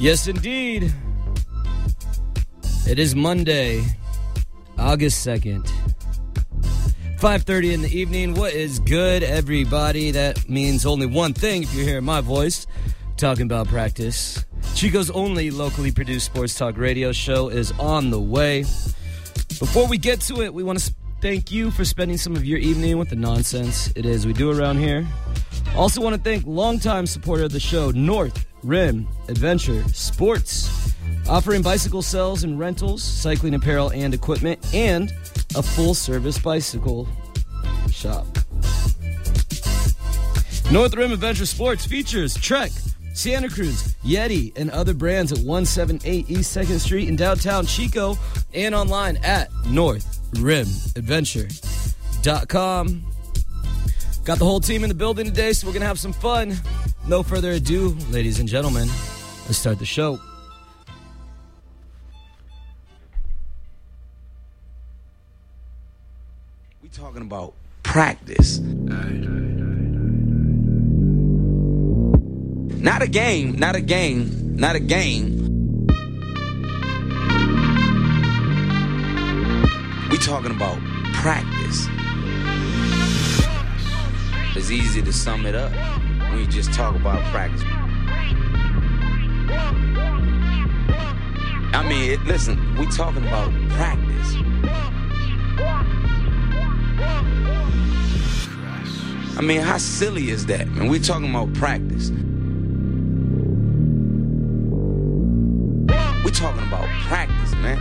Yes, indeed. It is Monday, August 2nd, 5:30 in the evening. What is good, everybody? That means only one thing if you're hearing my voice, talking about practice. Chico's only locally produced sports talk radio show is on the way. Before we get to it, we want to thank you for spending some of your evening with the nonsense it is we do around here. Also want to thank longtime supporter of the show, North Rim Adventure Sports, offering bicycle sales and rentals, cycling apparel and equipment, and a full-service bicycle shop. North Rim Adventure Sports features Trek, Santa Cruz, Yeti, and other brands at 178 East 2nd Street in downtown Chico and online at northrimadventure.com. Got the whole team in the building today, so we're going to have some fun. No further ado, ladies and gentlemen, let's start the show. We talking about practice. Not a game, not a game, not a game. We talking about practice. It's easy to sum it up when you just talk about practice. I mean, listen, we talking about practice. I mean, how silly is that, man? We're talking about practice. We're talking about practice, man.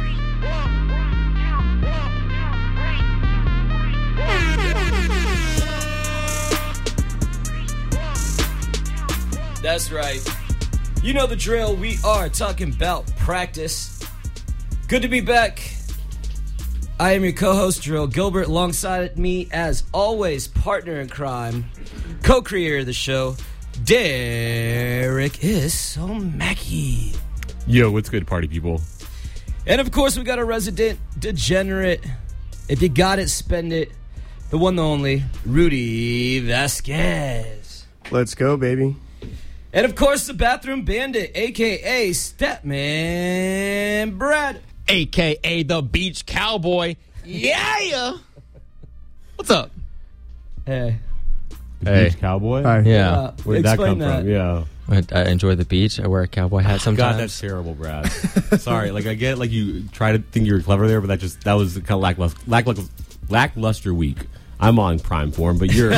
That's right. You know the drill. We are talking about practice. Good to be back. I am your co-host, Drill Gilbert. Alongside me, as always, partner in crime, co-creator of the show, Derek Isomaki. Yo, what's good, party people? And of course, we got a resident degenerate. If you got it, spend it. The one, the only, Rudy Vasquez. Let's go, baby. And of course, the bathroom bandit, a.k.a. Statman Brad. A.k.a. the beach cowboy. Yeah! What's up? Hey. Beach cowboy? Hi. Yeah. Where'd that come from? Yeah. I enjoy the beach. I wear a cowboy hat sometimes. God, that's terrible, Brad. Sorry, like I get like you try to think you were clever there, but that was kind of lackluster week. I'm on prime form, but you're.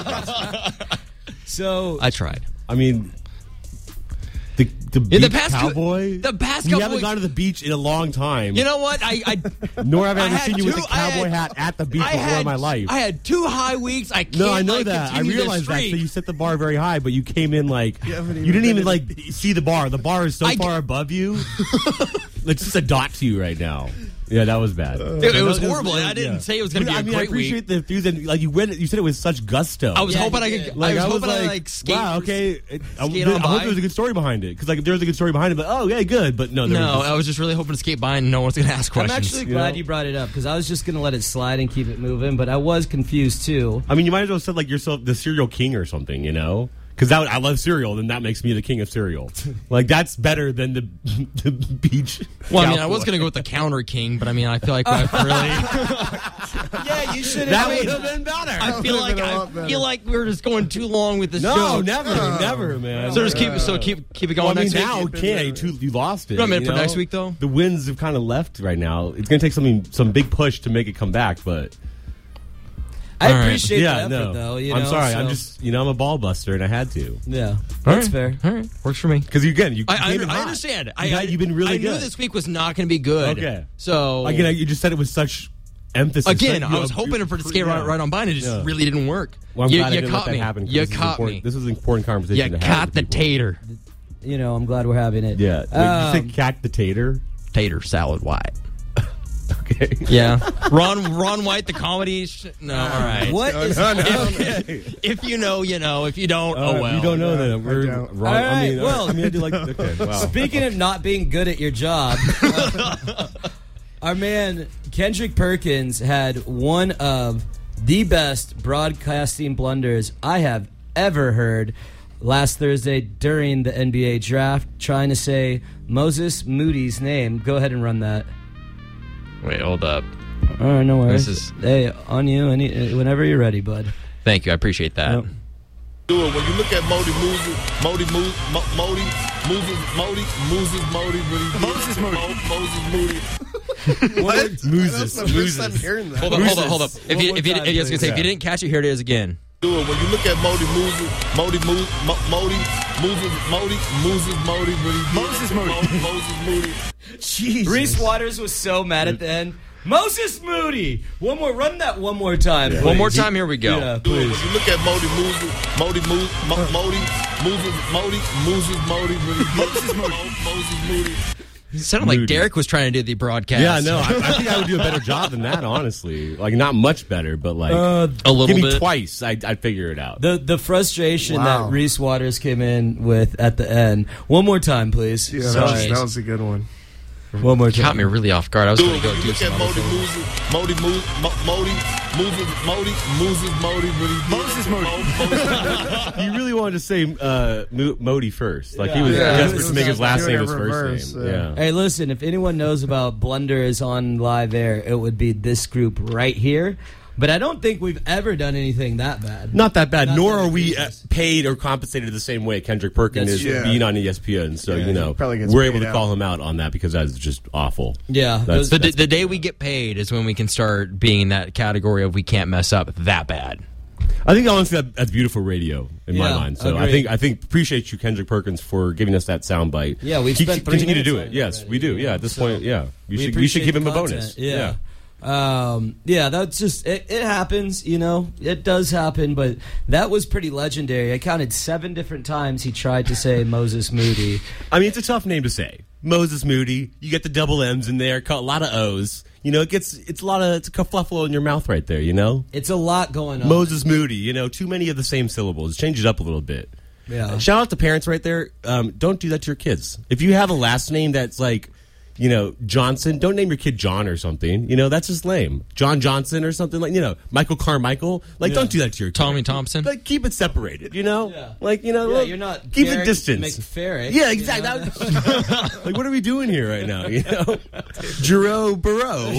So I tried. I mean, the beach cowboy. The past we couple haven't weeks, gone to the beach in a long time. You know what? Nor have I ever had seen you with a two- cowboy hat at the beach before in my life. I had 2 high weeks. I can't. No, I know that. I continue realized this that. streak. So you set the bar very high, but you came in like you haven't didn't even even been like see the bar. The bar is so far above you. It's just a dot to you right now. Yeah, that was bad. It was horrible. I didn't say it was going to be a great I appreciate week. the enthusiasm. Like you went, you said it with such gusto. I was hoping I did. could. Like, I was hoping I skate. wow, okay. I skate hope on by. there was a good story behind it. Because like if there was a good story behind it, but oh yeah, good. But no, I was just really hoping to skate by and no one's going to ask I'm questions. actually glad you brought it up because I was just going to let it slide and keep it moving, but I was confused too. I mean, you might as well have said like yourself the cereal king or something, you know? Because I love cereal, then that makes me the king of cereal. Like that's better than the beach. Well, I mean, I cowboy. was going to go with the counter king, but I mean, I feel like I really. Yeah, you should That have. would have been better. I feel would've been a lot better. we're just going too long with this No, show. never, man. So just keep it going Well, I mean, next now week. you lost it. You want me to you put know? next week, though? The winds have kind of left right now. It's going to take some big push to make it come back, but I All right. appreciate yeah, the effort, no. though. I'm sorry. so- I'm just, I'm a ball buster, and I had to. Yeah, All that's right. fair. All right, works for me. Because again, you I came in hot. understand. You've been really I good. knew this week was not going to be good. Okay. So Again, you just said it with such emphasis. again, that I was hoping for it to skate right on by, and it just really didn't work. Well, I'm you glad I you didn't caught let me. that happen. 'Cause You this is caught important- me. This is an important conversation You to have. caught with the people. tater. You know, I'm glad we're having it. Yeah. Wait, you said cack the tater? Tater salad white. Okay. Yeah. Ron White, the comedy. No, all right. What is If you know, you know. If you don't, oh well. You don't know that. We're don't. wrong. All right, I mean, well- I do like. Okay. Wow. Speaking of not being good at your job, our man Kendrick Perkins had one of the best broadcasting blunders I have ever heard. last Thursday during the NBA draft trying to say Moses Moody's name. Go ahead and run that. Wait, hold up. All right, no worries. This is- Hey, on you whenever you're ready, bud. Thank you. I appreciate that. Yep. Do it. When you look at Moses Moody, What? Moses. That's the first time hearing that. Hold up. If you didn't catch it, here it is again. do it. When you look at Moses Moody. Jesus. Reese Waters was so mad at the end. Moses Moody. Run that one more time. Yeah. One more time. Here we go. Yeah, Do it. please. When you look at Moses Moody. It sounded like Moody. Derek was trying to do the broadcast. Yeah, no, I think I would do a better job than that, honestly. Like, not much better, but like, a little give me bit. twice, I'd figure it out. The frustration Wow. that Reese Waters came in with at the end. One more time, please. Yeah, Sorry. that was a good one. One more time. Caught me really off guard. I was Do going it. to go When you do look some at other things. You really wanted to say Modi first. Like, he was Yeah. desperate to make his last Doing name it his reverse, first name. yeah. Yeah. Hey, listen, if anyone knows about Blunders on live air, it would be this group right here. But I don't think we've ever done anything that bad. Not that bad, Not nor that are we egregious. paid or compensated the same way Kendrick Perkins That's is true. being on ESPN. So, Yeah, you know, he probably gets we're able paid to call out. him out on that because that's just awful. Yeah. That's- The day we get paid is when we can start being in that category of we can't mess up that bad. I think honestly that's beautiful radio in my Yeah, mind. So agreed. I think appreciate you, Kendrick Perkins, for giving us that soundbite. Yeah, we've spent 3 continue to do minutes it. on it Yes, already, we do. you know, Yeah, at this so point, yeah, we should appreciate give him the a content. bonus. Yeah. Yeah, that's just it happens, you know. It does happen, but that was pretty legendary. I counted 7 different times he tried to say Moses Moody. I mean, it's a tough name to say. Moses Moody. You get the double M's in there, a lot of O's. You know, it's a kerfuffle in your mouth right there. You know, It's a lot going on. Moses Moody. You know, too many of the same syllables. Change it up a little bit. Yeah. Shout out to parents right there. Don't do that to your kids. If you have a last name that's like, you know, Johnson, don't name your kid John or something. You know, that's just lame. John Johnson or something like, you know, Michael Carmichael. Like, Yeah. don't do that to your kid. Tommy Thompson. Like, keep it separated, you know? Yeah. Like, you know, Yeah, look, you're not keep Garrett the distance. McFerrick, Yeah, you exactly. know? Like, what are we doing here right now, you know? Jero Burrow.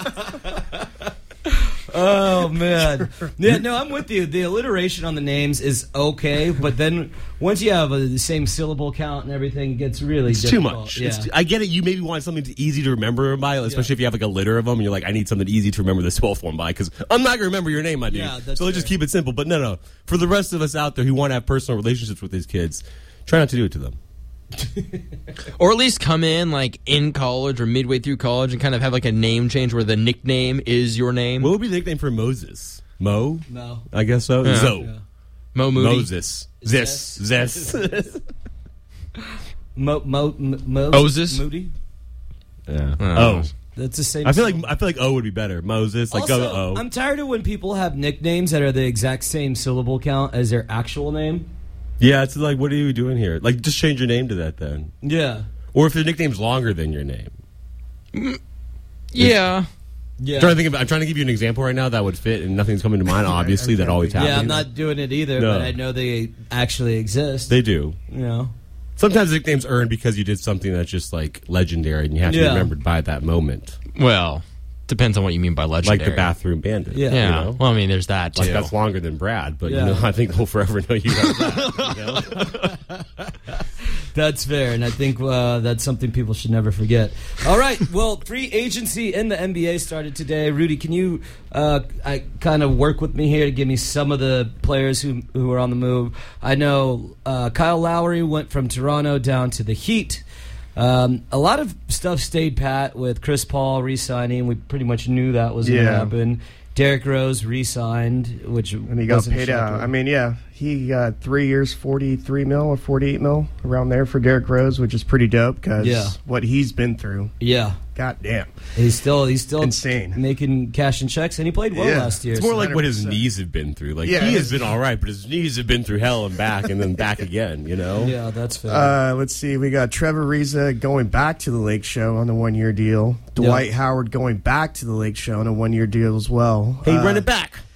Oh man, yeah, no, I'm with you. The alliteration on the names is okay, but then once you have the same syllable count and everything, it gets really It's too difficult. much. Yeah. I get it. You maybe want something easy to remember by, especially if you have like a litter of them and you're like, I need something easy to remember this 12th one by because I'm not going to remember your name, my dude. Yeah, that's so let's just fair. keep it simple. But no. For the rest of us out there who want to have personal relationships with these kids, try not to do it to them. Or at least come in like in college or midway through college and kind of have like a name change where the nickname is your name. What would be the nickname for Moses? Mo? No. I guess so. Yeah. Zo. Yeah. Mo Moody. Moses. Zis. Moses? Moody. Yeah. Oh. Oh. That's the same. I feel like O would be better. Moses. Like also, go O. I'm tired of when people have nicknames that are the exact same syllable count as their actual name. Yeah, it's like, what are you doing here? Like, just change your name to that then. Yeah. Or if the nickname's longer than your name. Yeah. Yeah. I'm trying to give you an example right now that would fit, and nothing's coming to mind. Obviously, that always happens. Yeah, I'm not doing it either, No. but I know they actually exist. They do. You know. Sometimes nicknames earn because you did something that's just like legendary, and you have to be Yeah. remembered by that moment, Well, depends on what you mean by legendary. like the bathroom bandit. Yeah. Yeah. You know? Well, I mean, there's that too. Like that's longer than Brad, but Yeah. you know, I think we'll forever know you as that. You know? That's fair, and I think that's something people should never forget. All right, well, free agency in the NBA started today. Rudy, can you kind of work with me here to give me some of the players who are on the move? I know Kyle Lowry went from Toronto down to the Heat. A lot of stuff stayed pat with Chris Paul re-signing. We pretty much knew that was going to Yeah. happen. Derrick Rose re-signed, which And he got wasn't paid out. shocking. I mean, yeah, he got 3 years, 43 mil or 48 mil around there for Derrick Rose, which is pretty dope because Yeah. what he's been through. Yeah. God damn. He's still Insane. making cash and checks, and he played well Yeah. last year. It's more so- like what his 100%. knees have been through. Like Yeah, he it has is. been all right, but his knees have been through hell and back, and then back again. You know. Yeah, that's fair. Let's see. We got Trevor Ariza going back to the Lake Show on a 1-year deal. Dwight Howard going back to the Lake Show on a 1-year deal as well. Hey, run it back.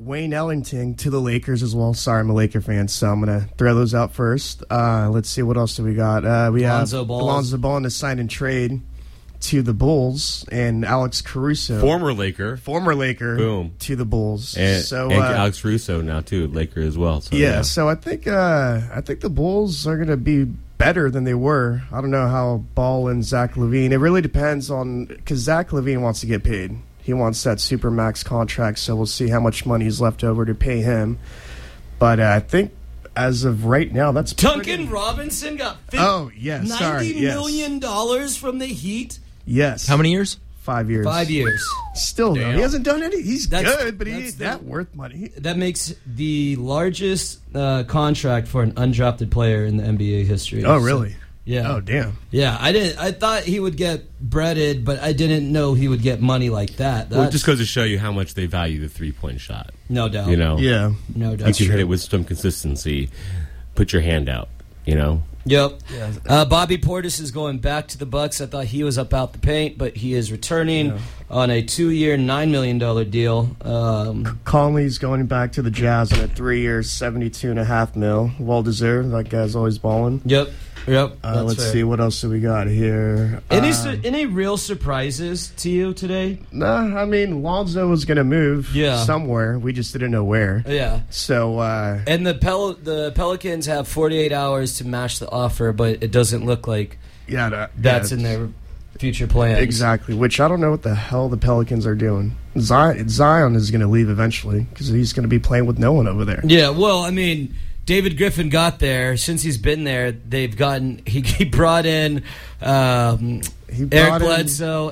Wayne Ellington to the Lakers as well. Sorry, I'm a Laker fan, so I'm going to throw those out first. Let's see, what else do we got? We Lonzo have Ball. Lonzo Ball to sign and trade to the Bulls, and Alex Caruso, Former Laker. Boom. To the Bulls. And Alex Russo now, too, Laker as well. So, yeah, so I think the Bulls are going to be better than they were. I don't know how Ball and Zach LaVine. It really depends on, because Zach LaVine wants to get paid. He wants that supermax contract, so we'll see how much money is left over to pay him. But I think as of right now, that's Duncan Robinson got $90 million from the Heat. Yes. How many years? 5 years. 5 years. Still, though. He hasn't done any. He's That's- good, but he that's ain't the- that worth money. That makes the largest contract for an undrafted player in the NBA history. Oh, So, really? yeah. Oh, damn. Yeah, I thought he would get breaded, but I didn't know he would get money like that. Well, it That's just goes to show you how much they value the three-point shot. no doubt. You know? Yeah. No doubt. You can hit it with some consistency. Put your hand out, you know? Yep. Bobby Portis is going back to the Bucks. I thought he was up out the paint, but he is returning on a 2-year, $9 million deal. Conley's going back to the Jazz on a 3-year, $72.5 million. Well deserved. That guy's always balling. Yep. That's Let's fair. see, what else do we got here? Any real surprises to you today? Nah, I mean, Lonzo was going to move somewhere. We just didn't know where. Yeah. So, And the Pelicans have 48 hours to match the offer, but it doesn't look like that's in their future plans. Exactly, which I don't know what the hell the Pelicans are doing. Zion is going to leave eventually because he's going to be playing with no one over there. Yeah, well, I mean, David Griffin got there. Since he's been there, they've gotten he brought in Eric Bledsoe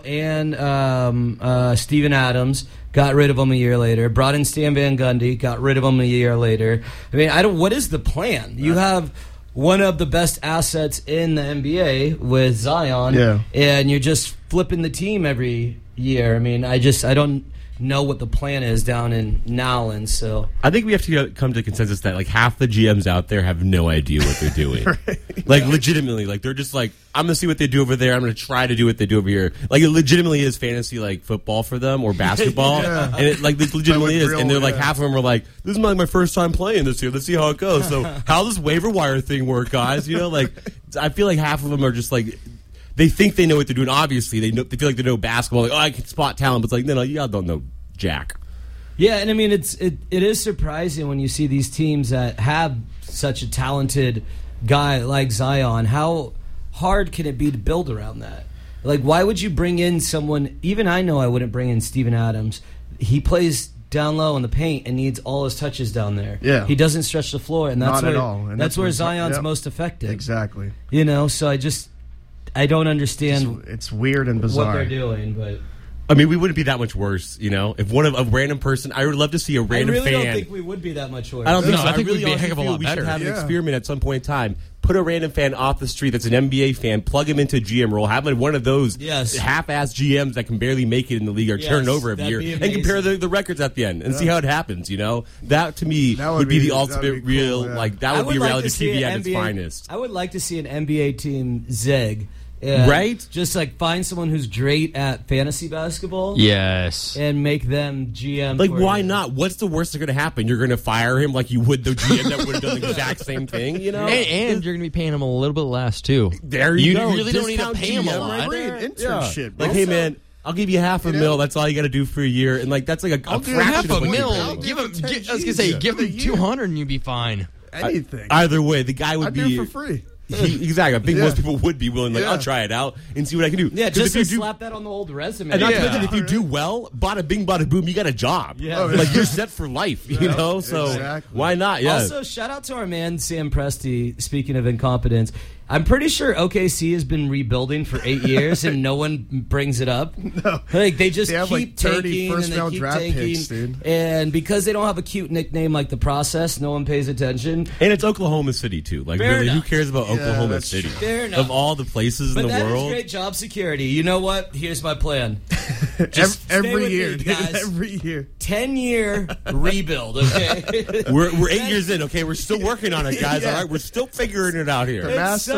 and Steven Adams. Got rid of him a year later. Brought in Stan Van Gundy. Got rid of him a year later. I mean, what is the plan? You have one of the best assets in the NBA with Zion, and you're just flipping the team every year. I mean, I don't know what the plan is down in Nowlands. So I think we have to come to consensus that like half the GMs out there have no idea what they're doing. Like legitimately, like they're just like, I'm gonna see what they do over there. I'm gonna try to do what they do over here. Like it legitimately is fantasy like football for them or basketball, and it like this legitimately is. And they're like half of them are like, this is my first time playing this year. Let's see how it goes. So how does this waiver wire thing work, guys? You know, like I feel like half of them are just like, they think they know what they're doing. Obviously, they feel like they know basketball. Like, I can spot talent, but it's like, no, y'all don't know jack. Yeah, and I mean, it is surprising when you see these teams that have such a talented guy like Zion. How hard can it be to build around that? Like, why would you bring in someone? Even I know I wouldn't bring in Steven Adams. He plays down low in the paint and needs all his touches down there. Yeah. He doesn't stretch the floor, and that's Not at all. And that's where that's Zion's most effective. Exactly. You know, so I don't understand It's weird and bizarre. what they're doing, but I mean, we wouldn't be that much worse, you know. If a random person, I would love to see a I random really fan. don't think we would be that much worse. I don't think so. I think really we'd be a honestly heck of a feel lot we better. should have an Yeah. experiment at some point in time. Put a random fan off the street that's an NBA fan, plug him into a GM role, have one of those half-ass GMs that can barely make it in the league or turn it over every year, and compare the records at the end and see how it happens, you know? That, to me, would be the ultimate real, like, that would be reality TV at its finest. I would like to see an NBA team zig. Right? Just like find someone who's great at fantasy basketball. Yes. And make them GM. Like, for why you. not? What's the worst that's going to happen? You're going to fire him like you would the GM that would have done the exact same thing, you know? And you're going to be paying him a little bit less, too. There you go. really don't need to Discount pay him a GM lot. right there. Internship, bro. Like, hey, man, I'll give you $500,000. That's all you got to do for a year. And, like, that's like a I'll give fraction half of a what you're mil. paying. Give him. Give him 10 I was gonna say, G's give for him the year. 200 and you'd be fine. Anything. Either way, the guy would I'd be do it for free. Exactly. I think most people would be willing. Like, Yeah. I'll try it out and see what I can do. Yeah, 'Cause just if to you do, slap that on the old resume. and not to Yeah. mention, if you do well, bada bing, bada boom, you got a job. Yeah. Like you're set for life. You know, so Exactly. why not? Yeah. Also, shout out to our man Sam Presti. Speaking of incompetence, I'm pretty sure OKC has been rebuilding for 8 years and no one brings it up. No. Like they just They have, keep like, 30 tanking and first-round they keep draft tanking, picks, dude. and because they don't have a cute nickname like the Process, no one pays attention. And it's Oklahoma City too. Like, Fair really, enough. who cares about Oklahoma that's City? true. Fair enough. Of all the places But in the that is world, great job security. You know what? Here's my plan. Just stay Every with year, me, dude. guys. Every year. 10-year rebuild. Okay. we're 8 years in. Okay, we're still working on it, guys. Yeah. All right, we're still figuring it out here. It's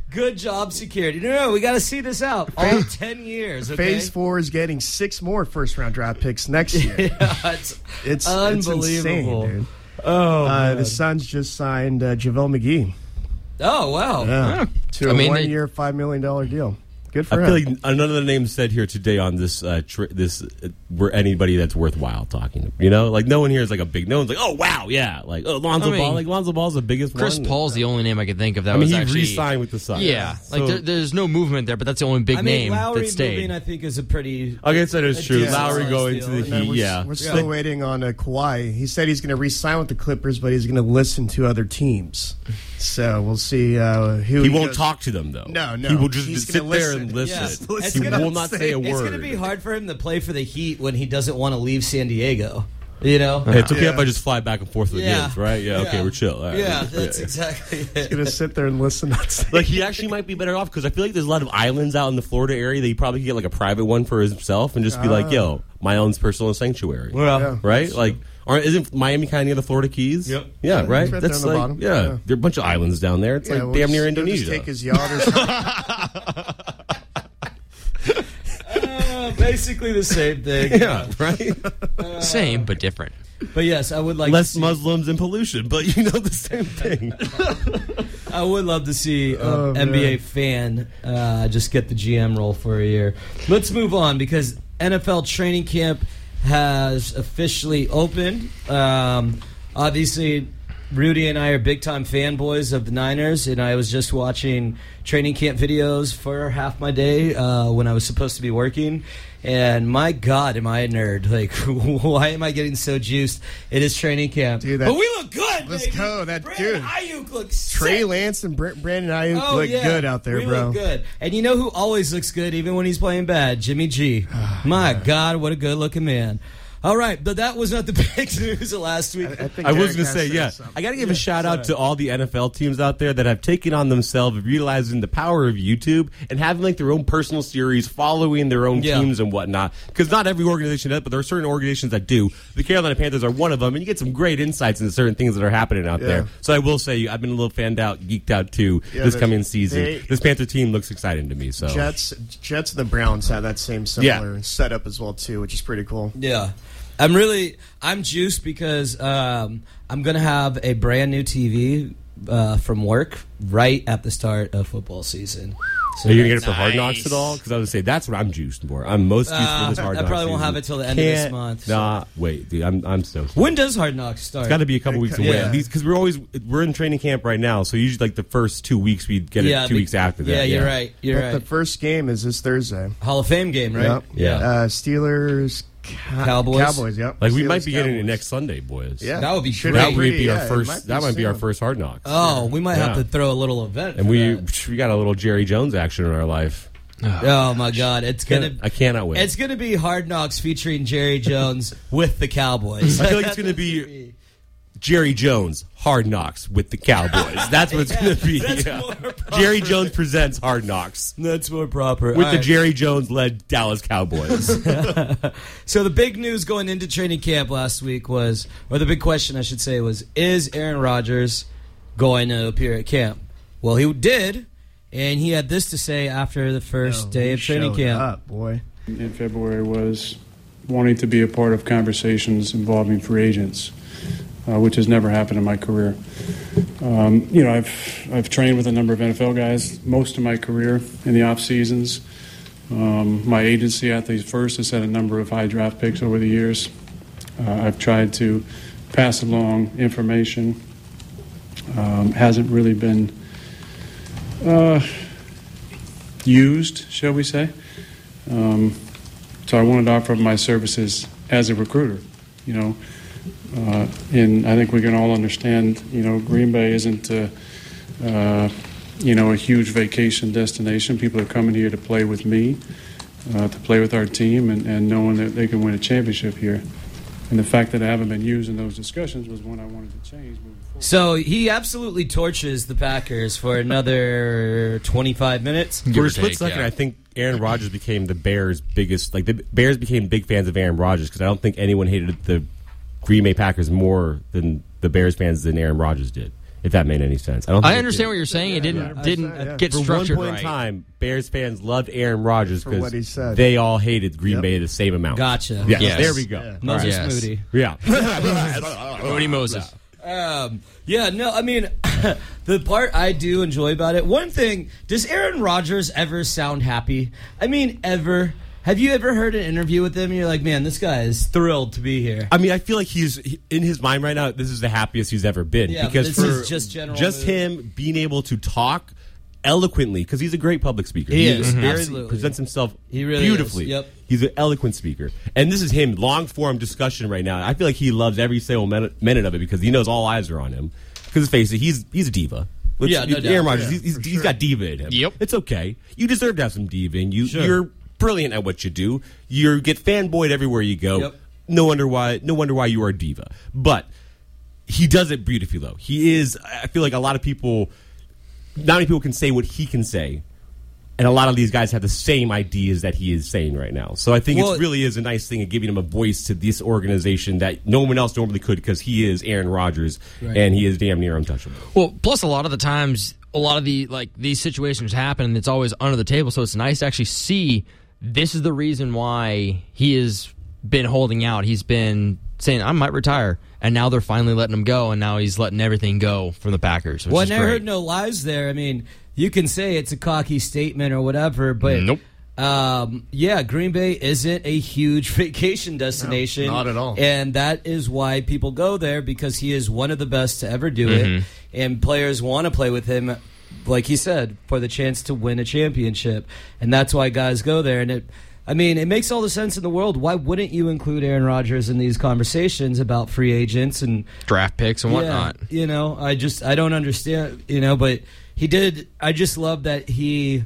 Good job, security. No, we got to see this out. All 10 years, okay? Phase 4 is getting 6 more first-round draft picks next year. Yeah, it's unbelievable. It's insane, dude. Oh, the Suns just signed JaVale McGee. oh, wow. Yeah. To a they- one-year, $5 million deal. Good for I him. feel like none of the names said here today on this were anybody that's worthwhile talking. You know, like no one here is like a big. No one's like, oh wow, yeah, like Lonzo Ball. Like Lonzo Ball's the biggest Chris one. Paul's the only name I could think of that I mean, was he actually re-signed with the Suns. Yeah, So- like there's no movement there, but that's the only big name Lowry that stayed. moving, I think, is a pretty... I guess that is true. Yeah. Lowry Yeah. going to the And then Heat. Yeah, we're still waiting on Kawhi. He said he's going to re-sign with the Clippers, but he's going to listen to other teams. So we'll see who he won't goes- talk to them though. No. He will just He's sit gonna there listen. and Yeah. listen. It's He gonna will not say a word. It's going to be hard for him to play for the Heat when he doesn't want to leave San Diego. You know? Hey, it's okay Yeah. if I just fly back and forth to the Yeah. games, right? Yeah, okay, Yeah. we're chill. All right. Yeah, that's exactly it. He's going to sit there and listen. Like he actually might be better off because I feel like there's a lot of islands out in the Florida area that he probably could get like a private one for himself and just be like, "Yo, my own personal sanctuary." Yeah. Right? Like, isn't Miami kind of near the Florida Keys? Yep. Yeah, right. It's right there That's on the like, bottom. yeah, Yeah. there are a bunch of islands down there. It's like we'll damn near just- he'll just Indonesia. take his yacht or something. Basically the same thing. yeah, right. Same but different. But yes, I would like Less to see, Muslims and pollution, but you know the same thing. I would love to see an Oh, NBA fan just get the GM role for a year. Let's move on because NFL training camp has officially opened. Obviously, Rudy and I are big-time fanboys of the Niners, and I was just watching training camp videos for half my day when I was supposed to be working. And my God, am I a nerd? Like, why am I getting so juiced? It is training camp. Dude, but we look good, let's baby. go, that Brandon dude. Ayuk looks Trey sick. Lance and Brandon Ayuk Oh, look yeah. good out there, we bro. look good. And you know who always looks good, even when he's playing bad? Jimmy G. My God, what a good-looking man. All right, but that was not the big news of last week. I think I was Derek going to has say, yeah, something. I got to give a shout out to all the NFL teams out there that have taken on themselves of utilizing the power of YouTube and having like their own personal series, following their own Yeah. teams and whatnot. Because not every organization does, but there are certain organizations that do. The Carolina Panthers are one of them, and you get some great insights into certain things that are happening out there. So I will say, I've been a little fanned out, geeked out too this they- coming season. they- This Panther team looks exciting to me. So Jets and the Browns have that same similar setup as well too, which is pretty cool. Yeah. I'm juiced because I'm going to have a brand new TV from work right at the start of football season. So are you going to get it for Hard Knocks at all? Because I would say that's what I'm juiced for. I'm most juiced for this Hard I Knocks probably won't season. have it till the end of this Can't- month, so. Nah, wait, dude, I'm stoked. When does Hard Knocks start? It's got to be a couple weeks away. Yeah. Because we're in training camp right now, so usually like the first 2 weeks we get it 2 weeks after that. Yeah, you're right. You're But right. the first game is this Thursday. Hall of Fame game, right? Yep. Yeah. Steelers, Cowboys? Cowboys. Yep. Like we Steelers, might be getting it Cowboys. next Sunday, boys. Yeah, That would be Should great. That might pretty- be our yeah, it first. might be That might be our soon. first Hard Knocks. Oh, we might have Yeah. to throw a little event. And for we that. got a little Jerry Jones action in our life. Oh my God, it's gonna. I cannot wait. It's gonna be Hard Knocks featuring Jerry Jones with the Cowboys. I feel like it's going to be Jerry Jones, Hard Knocks with the Cowboys. That's what it's going to be. That's Yeah. more proper. Jerry Jones presents Hard Knocks That's more proper. with All the right. Jerry Jones-led Dallas Cowboys. So the big news going into training camp last week was, or the big question I should say was, is Aaron Rodgers going to appear at camp? Well, he did, and he had this to say after the first day of training Showed camp. up, boy. in February was wanting to be a part of conversations involving free agents, which has never happened in my career. I've trained with a number of NFL guys most of my career in the off seasons. My agency, Athletes First, has had a number of high draft picks over the years. I've tried to pass along information. Hasn't really been used, shall we say. So I wanted to offer my services as a recruiter, and I think we can all understand, Green Bay isn't, a huge vacation destination. People are coming here to play with me, to play with our team, and knowing that they can win a championship here. And the fact that I haven't been used in those discussions was one I wanted to change moving forward. So he absolutely torches the Packers for another 25 minutes. For a split second, I think Aaron Rodgers became the Bears' biggest. Like the Bears became big fans of Aaron Rodgers because I don't think anyone hated the Green Bay Packers more than the Bears fans than Aaron Rodgers did. if that made any sense. I understand what you're saying. It didn't get For structured one point right. in time, Bears fans loved Aaron Rodgers For what he because said. they all hated Green Bay the same amount. Gotcha. Yes, Yes. there we go. Moses Yes. Moody. Yeah. Odie Moses. Yeah, no, I mean, the part I do enjoy about it, one thing, does Aaron Rodgers ever sound happy? I mean, ever? Have you ever heard an interview with him and you're like, man, this guy is thrilled to be here? I mean, I feel like in his mind right now, this is the happiest he's ever been. Yeah, because this for is just general mood. him being able to talk eloquently, because he's a great public speaker. He is, very- absolutely. presents himself He really beautifully. is, yep. He's an eloquent speaker. And this is him, long-form discussion right now. I feel like he loves every single minute of it because he knows all eyes are on him. Because let's face it, he's a diva. Yeah, no doubt. Aaron Rodgers, Yeah, he's got diva in him. Yep. It's okay. You deserve to have some diva in you. Sure. You're brilliant at what you do. You get fanboyed everywhere you go. Yep. No wonder why you are a diva. But he does it beautifully, though. He is. I feel like not many people can say what he can say, and a lot of these guys have the same ideas that he is saying right now. So I think Well, it really is a nice thing of giving him a voice to this organization that no one else normally could, because he is Aaron Rodgers and he is damn near untouchable. Well, plus a lot of the times, a lot of these situations happen, and it's always under the table. So it's nice to actually see this is the reason why he has been holding out. He's been saying, I might retire. And now they're finally letting him go, and now he's letting everything go from the Packers. Which Well, is I great. heard no lies there. I mean, you can say it's a cocky statement or whatever, but Nope. Yeah, Green Bay isn't a huge vacation destination. No, not at all. And that is why people go there, because he is one of the best to ever do it. And players want to play with him, like he said, for the chance to win a championship. And that's why guys go there. And it makes all the sense in the world. Why wouldn't you include Aaron Rodgers in these conversations about free agents and draft picks and whatnot. Yeah, I don't understand, but he did. I just love that he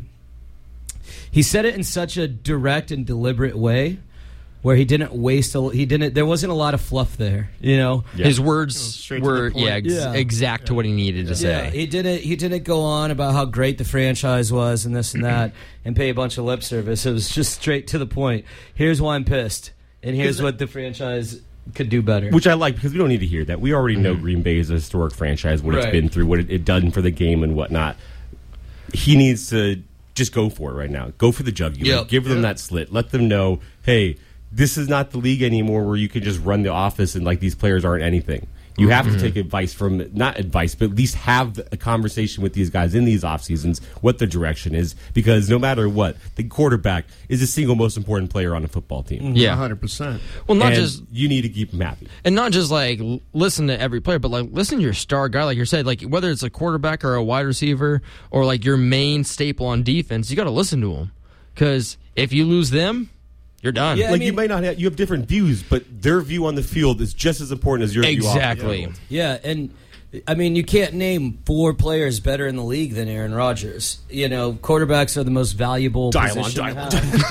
said it in such a direct and deliberate way, where he didn't waste. There wasn't a lot of fluff there. His words straight to were the point. exact to what he needed to Yeah, say. he didn't go on about how great the franchise was and this and that and pay a bunch of lip service. It was just straight to the point. Here's why I'm pissed, and here's what the franchise could do better. Which I like, because we don't need to hear that. We already know Green Bay is a historic franchise, what it's Right. been through, what it done for the game and whatnot. He needs to just go for it right now. Go for the jugular. Yep. Give them that slit. Let them know, hey, this is not the league anymore where you can just run the office and these players aren't anything. You have to take advice from, not advice, but at least have a conversation with these guys in these off seasons, what the direction is, because no matter what, the quarterback is the single most important player on a football team. Yeah. 100%. Well, not And just you need to keep him happy. and not just listen to every player, but listen to your star guy, like you said, whether it's a quarterback or a wide receiver or your main staple on defense, you got to listen to them, because if you lose them, you're done. Yeah. You might not have, you have different views, but their view on the field is just as important as your view off the Exactly. field. Yeah, and you can't name 4 players better in the league than Aaron Rodgers. Quarterbacks are the most valuable position to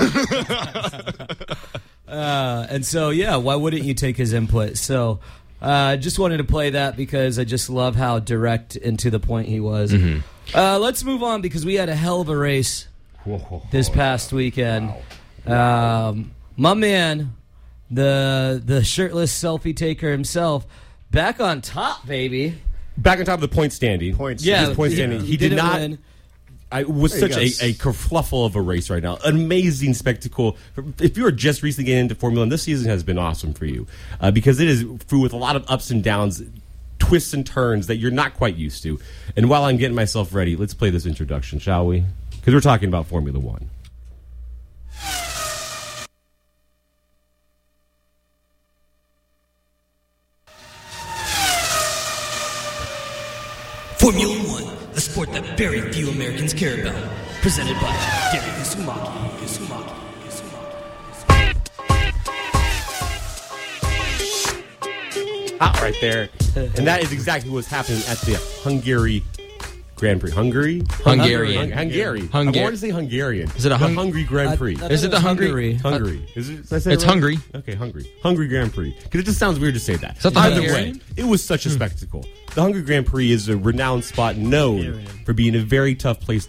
have. And so, why wouldn't you take his input? So, just wanted to play that because I just love how direct and to the point he was. Let's move on, because we had a hell of a race this past weekend. My man, the shirtless selfie taker himself, back on top, baby. Back on top of the point standing. Yeah, His point standing. He did didn't not. win. It was There you such go. a kerfluffle of a race right now. An amazing spectacle. If you are just recently getting into Formula One, this season has been awesome for you, because it is filled with a lot of ups and downs, twists and turns that you're not quite used to. And while I'm getting myself ready, let's play this introduction, shall we? Because we're talking about Formula One. Formula One, a sport that very few Americans care about. Presented by Gary Kusumaki. Out right there. And that is exactly what's happening at the Hungary Grand Prix. Hungarian. Hungary. I wanted to say Hungarian. Is it a the Hungary Grand Prix? Is it the Hungary? Hungary. Is it? Did I say it It's right? Hungary. Okay, Hungary Grand Prix. Because it just sounds weird to say that. Is that the Either Hungarian? way, it was such a spectacle. The Hungary Grand Prix is a renowned spot known for being a very tough place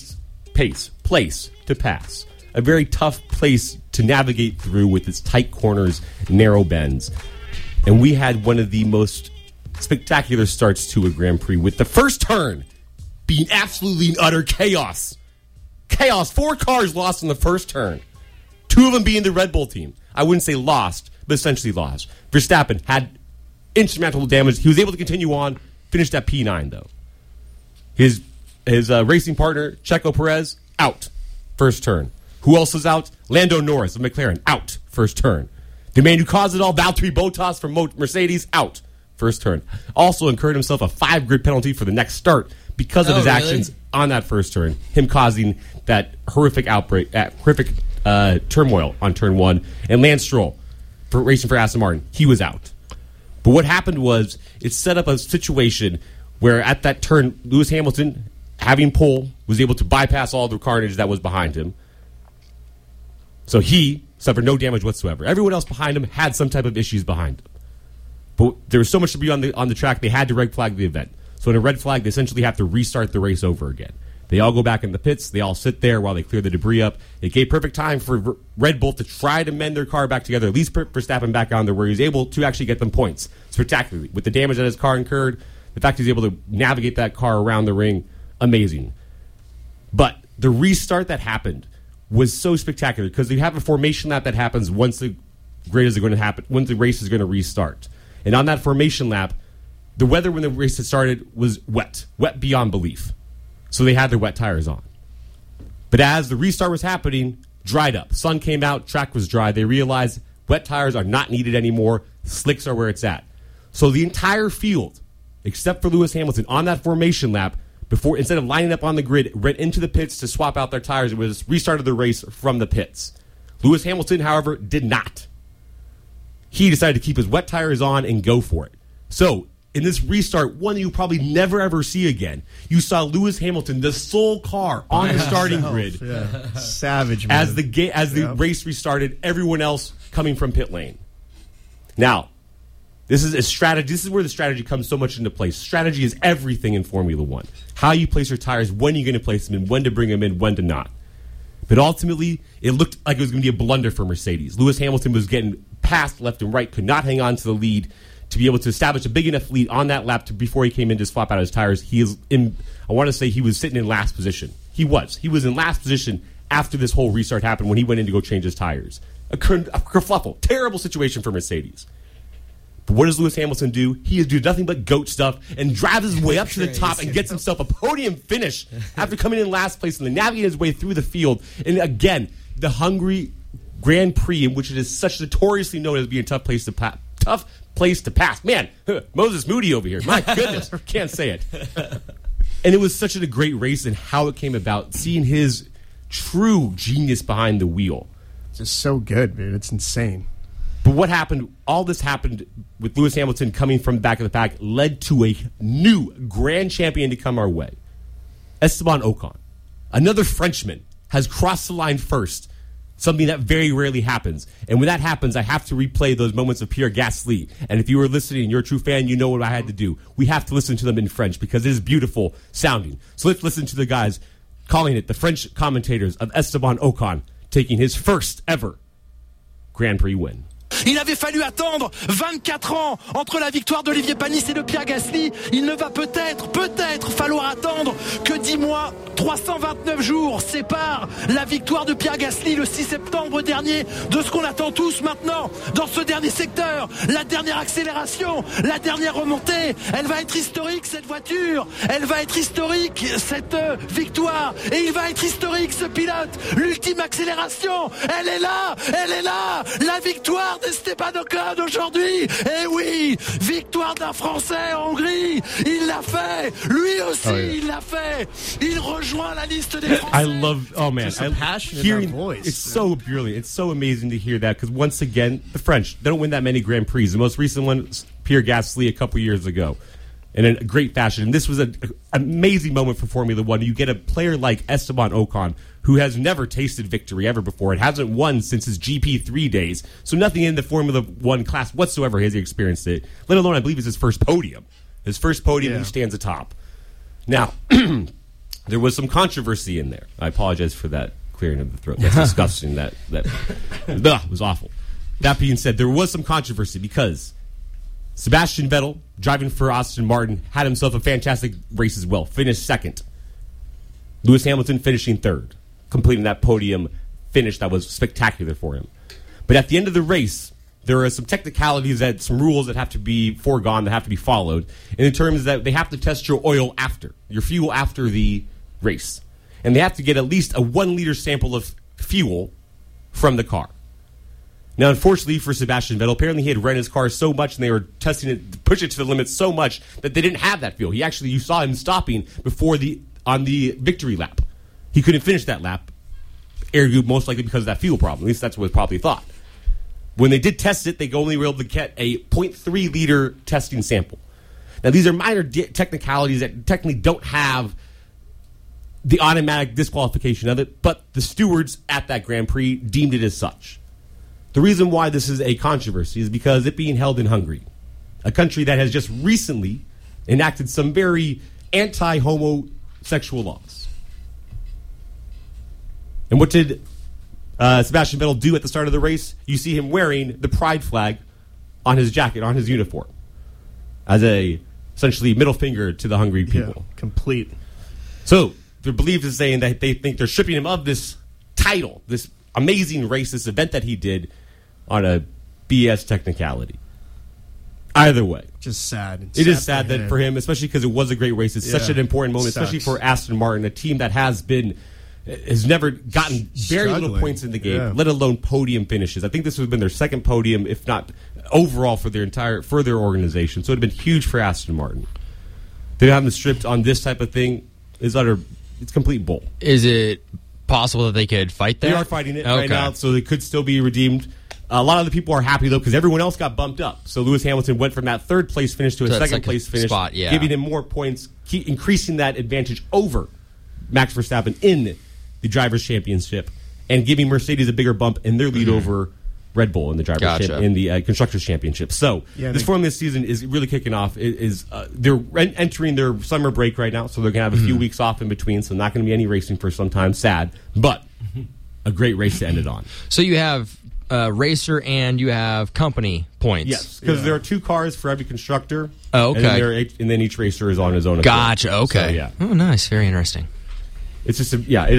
to pass. A very tough place to navigate through with its tight corners, narrow bends. And we had one of the most spectacular starts to a Grand Prix with the first turn being absolutely in utter chaos. Chaos. 4 cars lost in the first turn. 2 of them being the Red Bull team. I wouldn't say lost, but essentially lost. Verstappen had instrumental damage. He was able to continue on, finished at P9 though. His racing partner, Checo Perez, out. First turn. Who else is out? Lando Norris of McLaren, out. First turn. The man who caused it all, Valtteri Bottas from Mercedes, out. First turn. Also incurred himself a 5-grid penalty for the next start because of his actions on that first turn. Him causing that horrific outbreak, turmoil on turn 1. And Lance Stroll, for racing for Aston Martin, he was out. But what happened was it set up a situation where at that turn, Lewis Hamilton, having pole, was able to bypass all the carnage that was behind him. So he suffered no damage whatsoever. Everyone else behind him had some type of issues behind him. But there was so much to be on the track, they had to red flag the event. So in a red flag, they essentially have to restart the race over again. They all go back in the pits. They all sit there while they clear the debris up. It gave perfect time for Red Bull to try to mend their car back together, at least Verstappen back on there, where he was able to actually get them points spectacularly. With the damage that his car incurred, the fact he was able to navigate that car around the ring, amazing. But the restart that happened was so spectacular because you have a formation lap that happens once the race is going to restart. And on that formation lap, the weather when the race had started was wet beyond belief. So they had their wet tires on. But as the restart was happening, dried up. Sun came out, track was dry. They realized wet tires are not needed anymore. Slicks are where it's at. So the entire field, except for Lewis Hamilton, on that formation lap, before instead of lining up on the grid, went into the pits to swap out their tires. It was restarted the race from the pits. Lewis Hamilton, however, did not. He decided to keep his wet tires on and go for it. So in this restart, one you probably never ever see again, you saw Lewis Hamilton, the sole car on the starting grid, savage man. as the race restarted. Everyone else coming from pit lane. Now, this is a strategy. This is where the strategy comes so much into place. Strategy is everything in Formula One. How you place your tires, when you're going to place them in, when to bring them in, when to not. But ultimately, it looked like it was going to be a blunder for Mercedes. Lewis Hamilton was getting passed left and right, could not hang on to the lead to be able to establish a big enough lead on that lap before he came in to swap out his tires. I want to say he was sitting in last position. He was in last position after this whole restart happened when he went in to go change his tires. A kerfluffle. Terrible situation for Mercedes. But what does Lewis Hamilton do? He is doing nothing but goat stuff and drives his way up to the top and gets himself a podium finish after coming in last place and then navigating his way through the field. And again, the Hungary Grand Prix, in which it is such notoriously known as being a tough place to pass. Man, Moses Moody over here. My goodness, can't say it. And it was such a great race and how it came about, seeing his true genius behind the wheel. It's just so good, dude. It's insane. But what happened, all this happened with Lewis Hamilton coming from the back of the pack, led to a new grand champion to come our way. Esteban Ocon, another Frenchman, has crossed the line first, something that very rarely happens. And when that happens, I have to replay those moments of Pierre Gasly. And if you were listening and you're a true fan, you know what I had to do. We have to listen to them in French because it is beautiful sounding. So let's listen to the guys calling it, the French commentators of Esteban Ocon taking his first ever Grand Prix win. Il avait fallu attendre 24 ans entre la victoire d'Olivier Panis et de Pierre Gasly. Il ne va peut-être falloir attendre que 10 mois, 329 jours séparent la victoire de Pierre Gasly le 6 septembre dernier de ce qu'on attend tous maintenant dans ce dernier secteur. La dernière accélération, la dernière remontée, elle va être historique cette voiture, elle va être historique cette victoire et il va être historique ce pilote. L'ultime accélération, elle est là, la victoire d'Esteban Ocon aujourd'hui. Et oui, victoire d'un Français en Hongrie. Il l'a fait. Lui aussi, il l'a fait. Il rejoint la liste des Français. I love, oh man, so passionate hearing voice. It's so brilliant. It's so amazing to hear that because once again, the French, they don't win that many Grand Prix. The most recent one was Pierre Gasly a couple years ago. And in a great fashion. And this was an amazing moment for Formula One. You get a player like Esteban Ocon, who has never tasted victory ever before. It hasn't won since his GP3 days. So nothing in the Formula One class whatsoever has he experienced it. Let alone, I believe, it's his first podium. His first podium, he stands atop. Now, there was some controversy in there. I apologize for that clearing of the throat. That's disgusting. That was awful. That being said, there was some controversy because Sebastian Vettel, driving for Aston Martin, had himself a fantastic race as well. Finished second. Lewis Hamilton finishing third, completing that podium finish that was spectacular for him. But at the end of the race, there are some technicalities, some rules that have to be foregone, that have to be followed, in terms that they have to test your oil after, your fuel after the race. And they have to get at least a 1 liter sample of fuel from the car. Now, unfortunately for Sebastian Vettel, apparently he had ran his car so much and they were testing it, push it to the limit so much that they didn't have that fuel. You saw him stopping on the victory lap. He couldn't finish that lap, ergo most likely because of that fuel problem. At least that's what was probably thought. When they did test it, they only were able to get a 0.3 liter testing sample. Now, these are minor technicalities that technically don't have the automatic disqualification of it, but the stewards at that Grand Prix deemed it as such. The reason why this is a controversy is because it being held in Hungary, a country that has just recently enacted some very anti-homosexual laws. And what did Sebastian Vettel do at the start of the race? You see him wearing the pride flag on his jacket, on his uniform, as a essentially middle finger to the Hungary people. Yeah, complete. So they're believed as saying that they think they're stripping him of this title, this amazing race, this event that he did on a BS technicality. Either way. Just sad. It is sad that for him, especially because it was a great race. It's such an important moment, especially for Aston Martin, a team that has never gotten very little points in the game, let alone podium finishes. I think this would have been their second podium, if not overall for their organization. So it would have been huge for Aston Martin. To have them stripped on this type of thing is it's complete bull. Is it possible that they could fight that? They are fighting it right now, so they could still be redeemed. A lot of the people are happy, though, because everyone else got bumped up. So Lewis Hamilton went from that third place finish to a second place finish, spot, giving him more points, increasing that advantage over Max Verstappen in the Drivers' Championship, and giving Mercedes a bigger bump in their lead over Red Bull in the in the Constructors' Championship. So this Formula season is really kicking off. They're entering their summer break right now, so they're going to have a few weeks off in between, so not going to be any racing for some time. Sad, but a great race to end it on. So you have racer and you have company points. Yes, because there are 2 cars for every constructor. Oh, okay. And then each racer is on his own. Gotcha. Okay. So, Oh, nice. Very interesting. It's just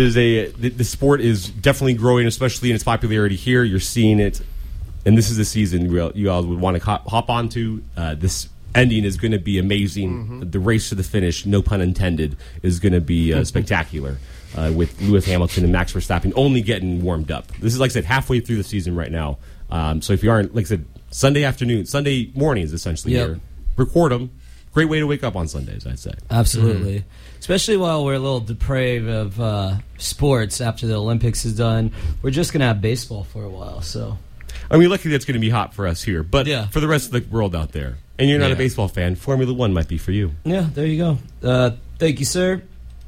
the sport is definitely growing, especially in its popularity here. You're seeing it, and this is the season you all would want to hop onto. This ending is going to be amazing. The race to the finish, no pun intended, is going to be spectacular. With Lewis Hamilton and Max Verstappen only getting warmed up. This is, like I said, halfway through the season right now. So if you aren't, like I said, Sunday mornings essentially here, record them. Great way to wake up on Sundays, I'd say. Absolutely. Especially while we're a little depraved of sports after the Olympics is done. We're just going to have baseball for a while. So, I mean, luckily that's going to be hot for us here. But for the rest of the world out there, and you're not a baseball fan, Formula One might be for you. Yeah, there you go. Thank you, sir.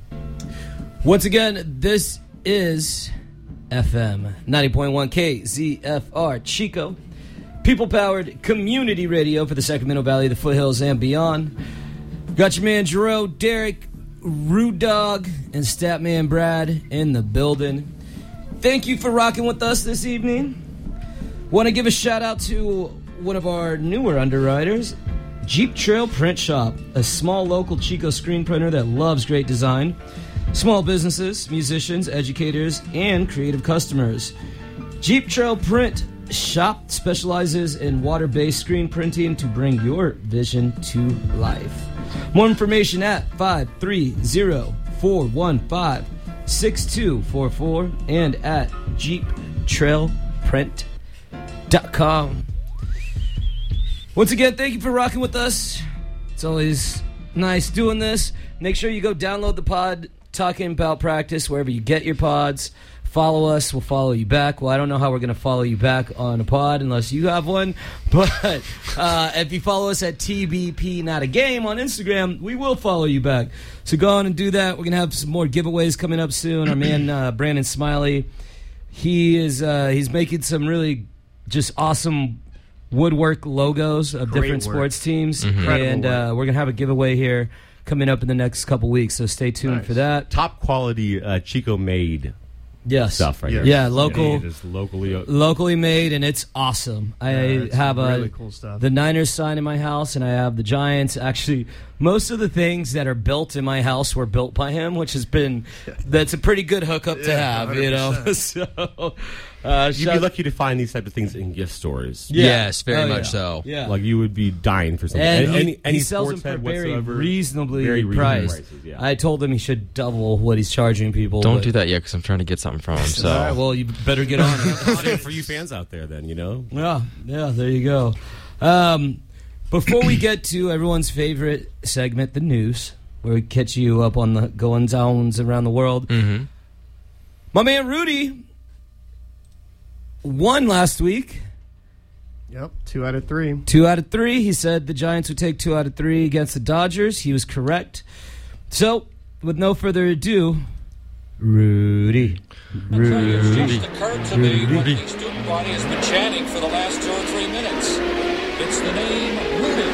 Once again, this is FM 90.1 KZFR Chico, people-powered community radio for the Sacramento Valley, the foothills, and beyond. Got your man Jerome, Derek, Rude Dog, and Statman Brad in the building. Thank you for rocking with us this evening. Want to give a shout-out to one of our newer underwriters, Jeep Trail Print Shop, a small local Chico screen printer that loves great design. Small businesses, musicians, educators, and creative customers. Jeep Trail Print Shop specializes in water-based screen printing to bring your vision to life. More information at 530-415-6244 and at jeeptrailprint.com. Once again, thank you for rocking with us. It's always nice doing this. Make sure you go download the pod, Talking About Practice, wherever you get your pods. Follow us. We'll follow you back. Well, I don't know how we're going to follow you back on a pod unless you have one. But if you follow us at TBP Not a Game on Instagram, we will follow you back. So go on and do that. We're going to have some more giveaways coming up soon. Our man Brandon Smiley, he's making some really just awesome woodwork logos of different sports teams. And we're going to have a giveaway here coming up in the next couple weeks, so stay tuned for that. Top quality Chico made stuff right here. Yeah, local. Just locally made, and it's awesome. I have really cool stuff. The Niners sign in my house, and I have the Giants. Actually, most of the things that are built in my house were built by him, which has been that's a pretty good hookup to have, 100%. you know. So you'd be lucky to find these type of things in gift stores. Yes, very much so. Yeah. Like you would be dying for something. And Any he sells them sports for head very whatsoever, reasonably very reasonable priced. prices, yeah. I told him he should double what he's charging people. Don't but- do that yet because I'm trying to get something from him. So All right, well, you better get on it. for you fans out there, then, you know? Yeah, there you go. Before we get to everyone's favorite segment, the news, where we catch you up on the goings-ons around the world, my man Rudy won last week. Yep, 2 out of 3. 2 out of 3. He said the Giants would take 2 out of 3 against the Dodgers. He was correct. So, with no further ado, Rudy. It's just occurred to me what the student body has been chanting for the last 2 or 3 minutes. It's the name Rudy.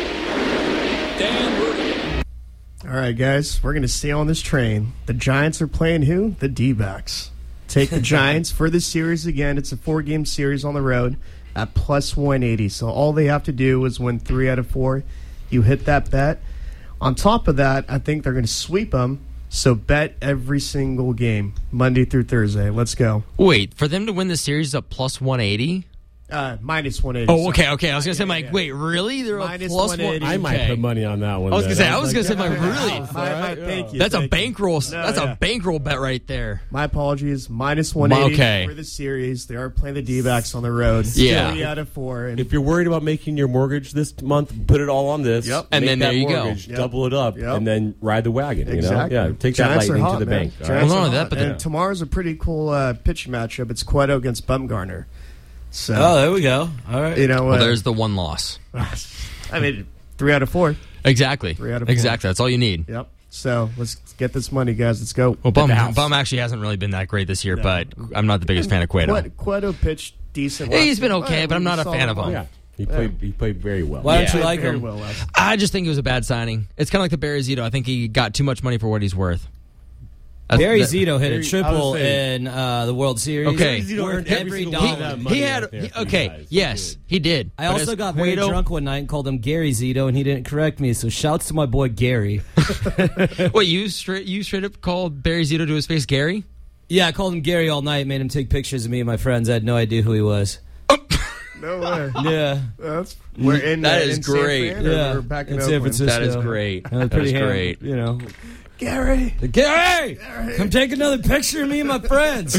Dan Rudy. All right, guys, we're going to stay on this train. The Giants are playing who? The D-backs. Take the Giants for this series again. It's a 4-game series on the road at plus 180. So all they have to do is win 3 out of 4. You hit that bet. On top of that, I think they're going to sweep them. So bet every single game, Monday through Thursday. Let's go. wait, for them to win the series up plus 180? Minus 180. Oh, okay. I was gonna say, Mike. Wait, really? They're up Minus plus 180. I might put money on that one. I was gonna then. say, really? Thank you. That's a thank you. bankroll. No, That's a bankroll bet right there. My apologies. Minus 180 Okay. for the series. They are playing the D-backs on the road. Yeah. 3 out of 4. And If you're worried about making your mortgage this month, put it all on this. Yep. And Make then that there you go. mortgage, Yep. double it up, Yep. and then ride the wagon. Exactly. You know, take Giants that are lightning hot, to the man. bank. all Giants right? Well, not are only that, hot. but and tomorrow's a pretty cool pitch matchup. It's Cueto against Bumgarner. So, Oh, there we go. All right. you know, Well, there's the one loss. I mean, 3 out of 4. Exactly. 3 out of 4. Exactly. That's all you need. Yep. So let's get this money, guys. Let's go. Well, Bum house. actually hasn't really been that great this year, but I'm not the biggest fan of Cueto. Cueto pitched decent. Yeah, last he's been week. okay, but I'm not a fan of him. Yeah, he played very well. Why don't you Played like very him? well last week. I just think it was a bad signing. It's kind of like the Barry Zito. I think he got too much money for what he's worth. Barry Zito hit a I triple was saying- in the World Series. Okay. Zito Worth earned every every single dollar. one of that money He right had there for you okay, guys. yes, he did. I But also as got very Cueto- drunk one night and called him Gary Zito, and he didn't correct me. So shouts to my boy Gary. Wait, you straight up called Barry Zito to his face Gary? Yeah, I called him Gary all night. Made him take pictures of me and my friends. I had no idea who he was. No way. Yeah, We're in. That is in San great. Fran, or yeah. we're back in San Oakland? Francisco. That is great. That pretty is ham- great. You know, Gary. Gary, come take another picture of me and my friends.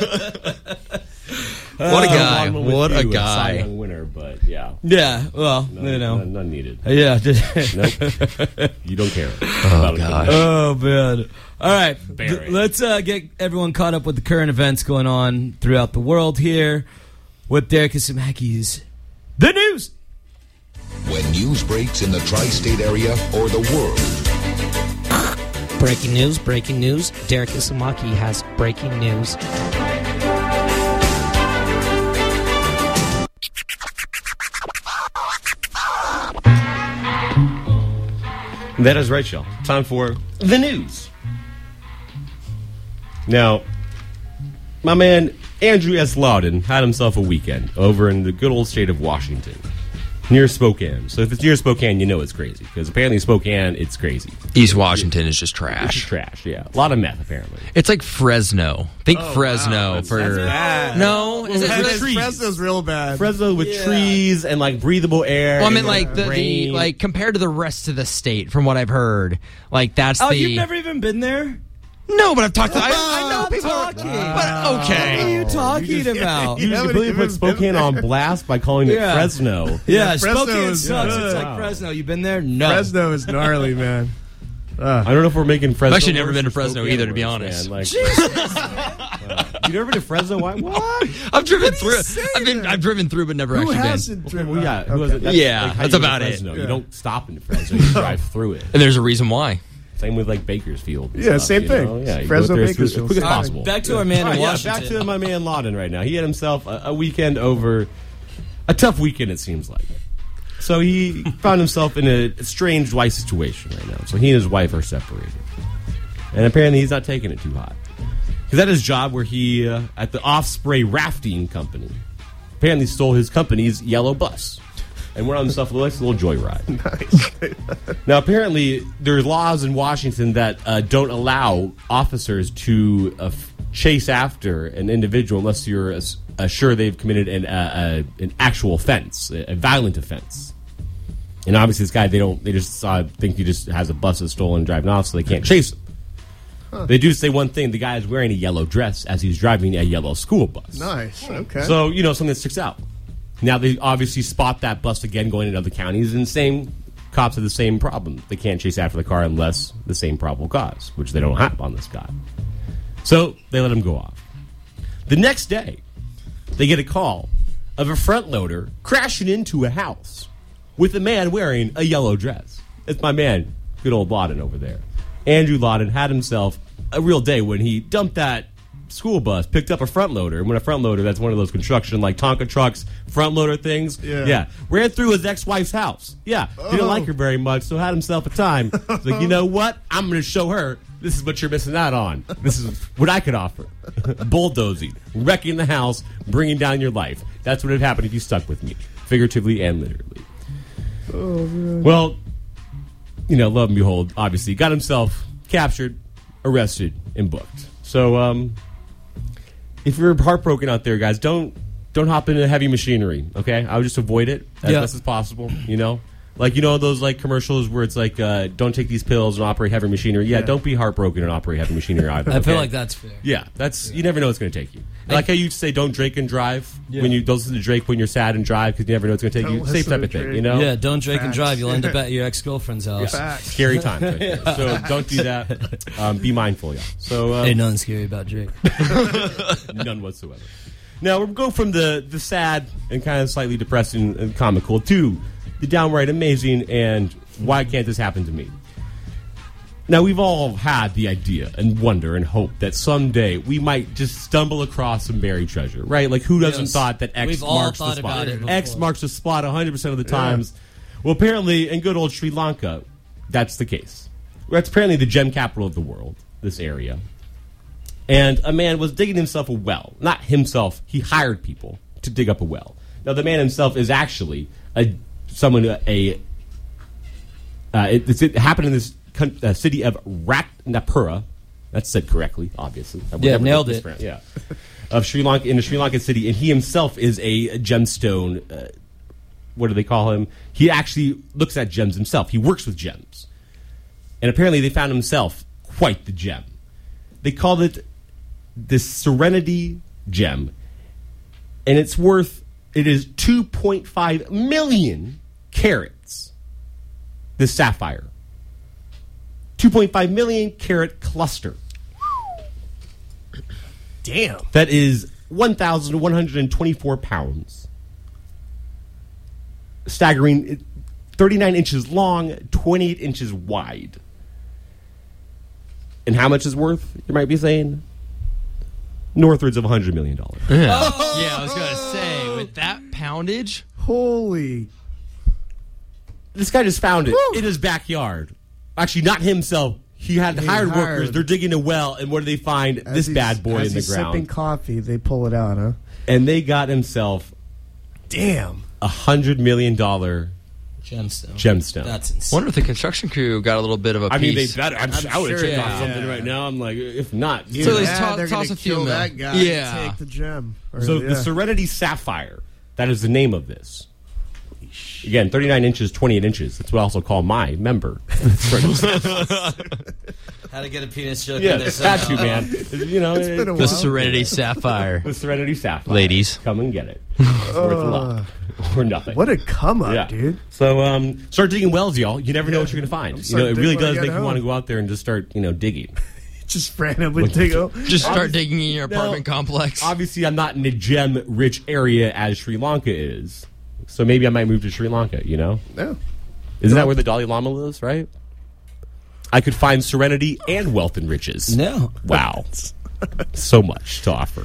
What a guy! One with What a you, Cy guy! Young winner, but yeah, Yeah, well, you know, none needed. yeah. Nope, you don't care. Oh gosh. Oh man! All right, Barry. let's get everyone caught up with the current events going on throughout the world here with Derek Isimaki's The News. When news breaks in the tri-state area or the world, Breaking news, breaking news. Derek Isamaki has breaking news. That is right, y'all. Time for the news. Now, my man Andrew S. Loudon had himself a weekend over in the good old state of Washington, near Spokane. So if it's near Spokane, you know it's crazy, because apparently Spokane, it's crazy. East Washington is just It's trash. trash, yeah. A lot of meth, apparently. It's like Fresno. Think Fresno for bad. no. Is it really? Fresno's real bad. Fresno with trees and like breathable air. Well, I mean, and, like the rain. like compared to the rest of the state, from what I've heard, like that's Oh, the. you've never even been there? No, but I've talked to. I know people. But What are okay. you talking about? You completely put Spokane on blast by calling it Yeah. Fresno. Yeah, Fresno Spokane is sucks. good. It's like Wow. Fresno. You been there? No. Fresno is gnarly, man. I don't know if we're making Fresno. I've actually never worse been to or Fresno Spokane either, to be worse, honest. man. Like, you never been to Fresno? Why? What? I've driven through. I've driven through, but never Who actually been. hasn't driven? Well, yeah, who Okay. has it? Yeah, like how that's you go to about it. Fresno. Yeah. You don't stop in Fresno. You drive through it. And there's a reason why. Same with like Bakersfield. and Yeah, stuff, same you thing. know? Yeah, you Fresno, go through as Bakersfield. quick as All right, possible. Back to our man All in right, yeah, Washington. back to my man Loudon right now. He had himself a weekend over a tough weekend, it seems like. So he found himself in a strange life situation right now. So he and his wife are separated. And apparently he's not taking it too hot. He's at his job where he, at the Offspray Rafting Company, apparently stole his company's yellow bus and went on himself a little joyride. Nice. Now, apparently, there are laws in Washington that don't allow officers to chase after an individual unless you're sure they've committed an actual offense, a violent offense. And obviously, this guy, they just think he just has a bus that's stolen and driving off, so they can't chase him. Huh. They do say one thing: the guy is wearing a yellow dress as he's driving a yellow school bus. Nice. Okay. So something that sticks out. Now they obviously spot that bus again going into other counties, and same cops have the same problem. They can't chase after the car unless the same probable cause, which they don't have on this guy. So they let him go off. The next day, they get a call of a front loader crashing into a house with a man wearing a yellow dress. It's my man, good old Lawton over there. Andrew Lawton had himself a real day when he dumped that school bus, picked up a front loader, and when a front loader, that's one of those construction, like Tonka trucks, front loader things. Yeah. Ran through his ex-wife's house. Yeah. Didn't like her very much, so had himself a time. He's like, you know what? I'm going to show her this is what you're missing out on. This is what I could offer. Bulldozing, wrecking the house, bringing down your life. That's what would happen if you stuck with me, figuratively and literally. Oh, man. Well, lo and behold, obviously, got himself captured, arrested, and booked. So, if you're heartbroken out there, guys, don't hop into heavy machinery, okay? I would just avoid it as best as possible, Like, those, like, commercials where it's like, don't take these pills and operate heavy machinery. Yeah, don't be heartbroken and operate heavy machinery either. I feel like that's fair. Yeah, you never know what's going to take you. Like how you say don't drink and drive. When you don't listen to Drake when you're sad and drive because you never know what's going to take you. Same type of thing, Yeah, don't drink and drive. You'll end up at your ex-girlfriend's house. Scary times right there. So don't do that. Be mindful, y'all. So, ain't nothing scary about Drake. None whatsoever. Now, we'll go from the sad and kind of slightly depressing and comical to the downright amazing and why can't this happen to me? Now, we've all had the idea and wonder and hope that someday we might just stumble across some buried treasure, right? Like, who doesn't thought that X marks the spot? X marks the spot 100% of the times. Well, apparently, in good old Sri Lanka, that's the case. That's apparently the gem capital of the world, this area. And a man was digging himself a well. Not himself. He hired people to dig up a well. Now, the man himself is actually it happened in this city of Ratnapura. That's said correctly, obviously. Nailed it. Yeah, of Sri Lanka, in a Sri Lankan city, and he himself is a gemstone. What do they call him? He actually looks at gems himself. He works with gems, and apparently they found himself quite the gem. They called it the Serenity Gem, and it is 2.5 million carats. This sapphire. 2.5 million carat cluster. Damn. That is 1,124 pounds. Staggering 39 inches long, 28 inches wide. And how much is worth, you might be saying? Northwards of $100 million. Yeah, I was going to say, with that poundage? Holy. This guy just found it in his backyard. Actually, not himself. He had hired workers. They're digging a well, and what do they find? This bad boy in the ground. Sipping coffee, they pull it out, huh? And they got himself $100 million gemstone. That's insane. I wonder if the construction crew got a little bit of a piece. I mean, they better. I would have checked off something right now. I'm like, if not. So at least toss a few that guy and take the gem. So the Serenity Sapphire, that is the name of this. Again, 39 inches, 28 inches. That's what I also call my member. How to get a penis joke in there. Had to, man. It's been a while. The Serenity Sapphire. The Serenity Sapphire. Ladies. Come and get it. It's worth a lot. Or nothing. What a come up, dude. So start digging wells, y'all. You never know what you're going to find. It really does make you want to go out there and just start, digging. Just randomly dig up. Just start digging in your apartment complex. Obviously, I'm not in a gem-rich area as Sri Lanka is. So maybe I might move to Sri Lanka, No. Isn't that where the Dalai Lama lives, right? I could find serenity and wealth and riches. No. Wow. So much to offer.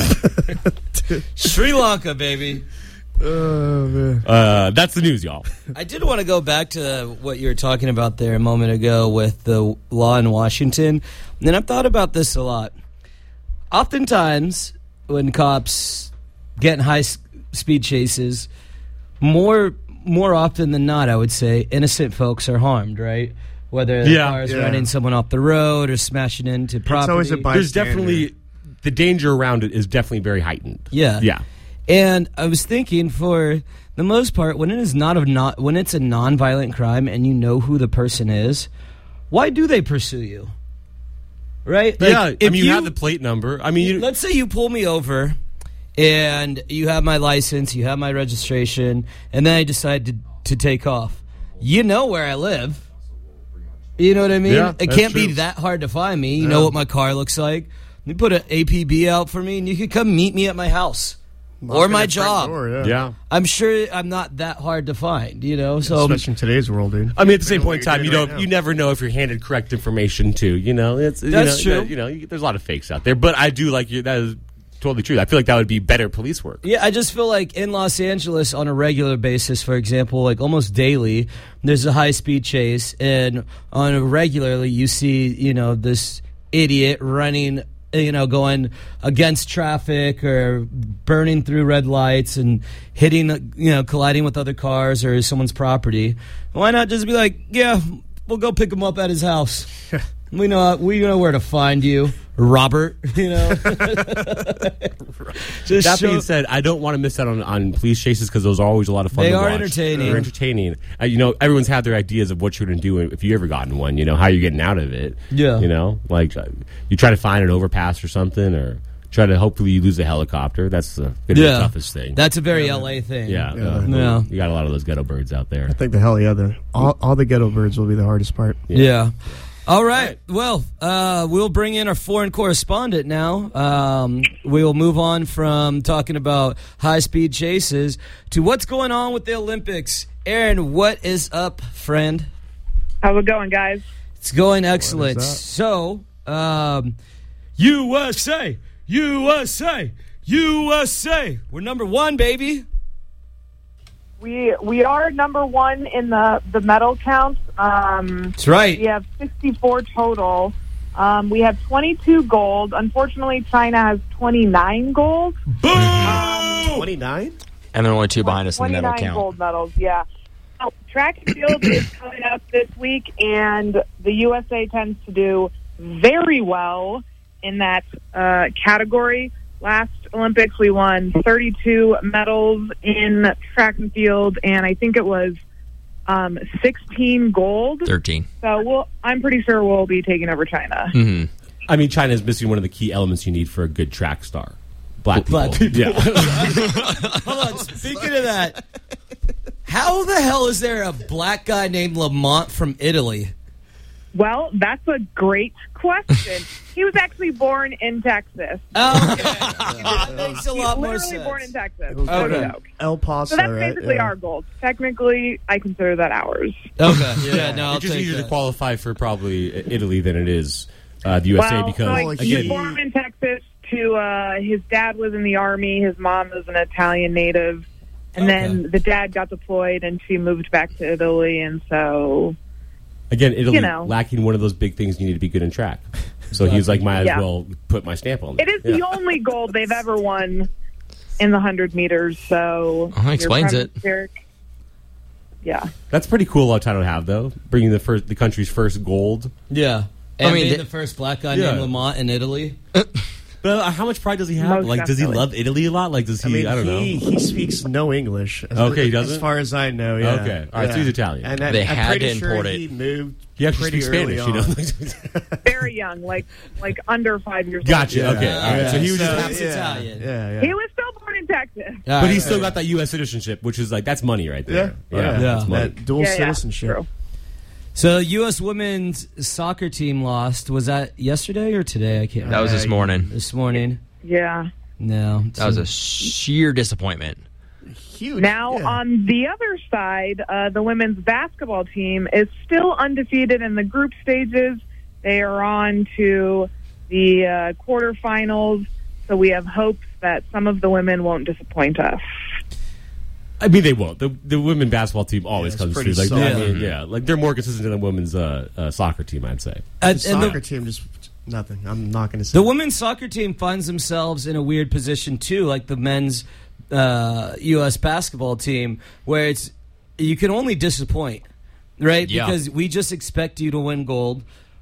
Sri Lanka, baby. Oh, man. That's the news, y'all. I did want to go back to what you were talking about there a moment ago with the law in Washington. And I've thought about this a lot. oftentimes when cops get in high-speed chases, more often than not, I would say, innocent folks are harmed, right? Whether the car is running someone off the road or smashing into property. It's always a bystander. There's definitely the danger around it is definitely very heightened. Yeah. Yeah. And I was thinking, for the most part, when it's when it's a non-violent crime and you know who the person is, why do they pursue you? Right? Like, yeah. I mean, you have the plate number. I mean, let's say you pull me over and you have my license, you have my registration, and then I decide to take off. You know where I live. You know what I mean? Yeah, it can't be that hard to find me. You know what my car looks like. You put an APB out for me, and you can come meet me at my house or my job. Yeah. I'm sure I'm not that hard to find, you know. So especially in today's world, dude. I mean, at the same point in time, you never know if you're handed correct information too. You know, That's true. There's a lot of fakes out there, but I do like you. That is totally true. I feel like that would be better police work. Yeah, I just feel like in Los Angeles on a regular basis, for example, like almost daily, there's a high-speed chase, and on a regularly you see, this idiot running, going against traffic or burning through red lights and hitting, colliding with other cars or someone's property. Why not just be like, yeah, we'll go pick him up at his house. We know where to find you, Robert. That being said, I don't want to miss out on police chases because those are always a lot of fun. They to are watch. entertaining. They're entertaining. Everyone's had their ideas of what you're going to do if you ever gotten one. How you're getting out of it. Yeah. Like you try to find an overpass or something, or try to hopefully you lose a helicopter. That's the toughest thing. That's a very LA thing. Yeah. You got a lot of those ghetto birds out there. I think all the ghetto birds will be the hardest part. Yeah. All right. Well, we'll bring in our foreign correspondent now. We'll move on from talking about high-speed chases to what's going on with the Olympics. Aaron, what is up, friend? How's it going, guys? It's going excellent. So, USA! USA! USA! We're number one, baby. We are number one in the medal count. That's right. We have 64 total. We have 22 gold. Unfortunately, China has 29 gold. Boom! 29? And they're only two behind us in the medal 29 count. gold medals, yeah. Now, track and field is coming up this week, and the USA tends to do very well in that category. Last Olympics, we won 32 medals in track and field, and I think it was 16 gold. 13. So I'm pretty sure we'll be taking over China. Mm-hmm. I mean, China is missing one of the key elements you need for a good track star. Black people. Yeah. Hold on. Speaking of that, how the hell is there a black guy named Lamont from Italy? Well, that's a great question. He was actually born in Texas. Oh, okay. That makes a lot more sense. Literally born in Texas. Okay. El Paso, So that's right? basically our gold. Technically, I consider that ours. Okay. Yeah, no, I'll it's just take easier that. to qualify for probably Italy than it is the USA Well, because he was born in Texas. His dad was in the Army. His mom was an Italian native. And then the dad got deployed, and she moved back to Italy, and so... Again, Italy You know. lacking one of those big things you need to be good in track. So he was like, might as Yeah. well put my stamp on it. It is the only gold they've ever won in the 100 meters, so... Oh, explains your it. premise, Derek, yeah. That's pretty cool Lautaro to have, though. Bringing the country's first gold. Yeah. And I mean, being the first black guy named Lamont in Italy. But how much pride does he have? Most Does he definitely. love Italy a lot? Does he? I don't know. He speaks no English. Okay, he doesn't? As far as I know, yeah. Okay. All right, so he's Italian. And They I'm had pretty to sure import it. he moved He actually pretty speaks early Spanish, on. Very young, like under 5 years old. Gotcha. Okay. All right. So he was just. Italian. Yeah. He was still born in Texas. But he's still got that U.S. citizenship, which is that's money right there. Yeah. That's money. That dual citizenship. True. So, U.S. women's soccer team lost. Was that yesterday or today? I can't remember. That was this morning. This morning? Yeah. No. That was a sheer disappointment. Huge. Now, on the other side, the women's basketball team is still undefeated in the group stages. They are on to the quarterfinals, so we have hopes that some of the women won't disappoint us. I mean, they won't. The women basketball team always comes pretty through. solid. They're more consistent than the women's soccer team, I'd say. The soccer team just Nothing. I'm not going to say. The women's soccer team finds themselves in a weird position, too, like the men's U.S. basketball team, where you can only disappoint, right? Yeah. Because we just expect you to win gold,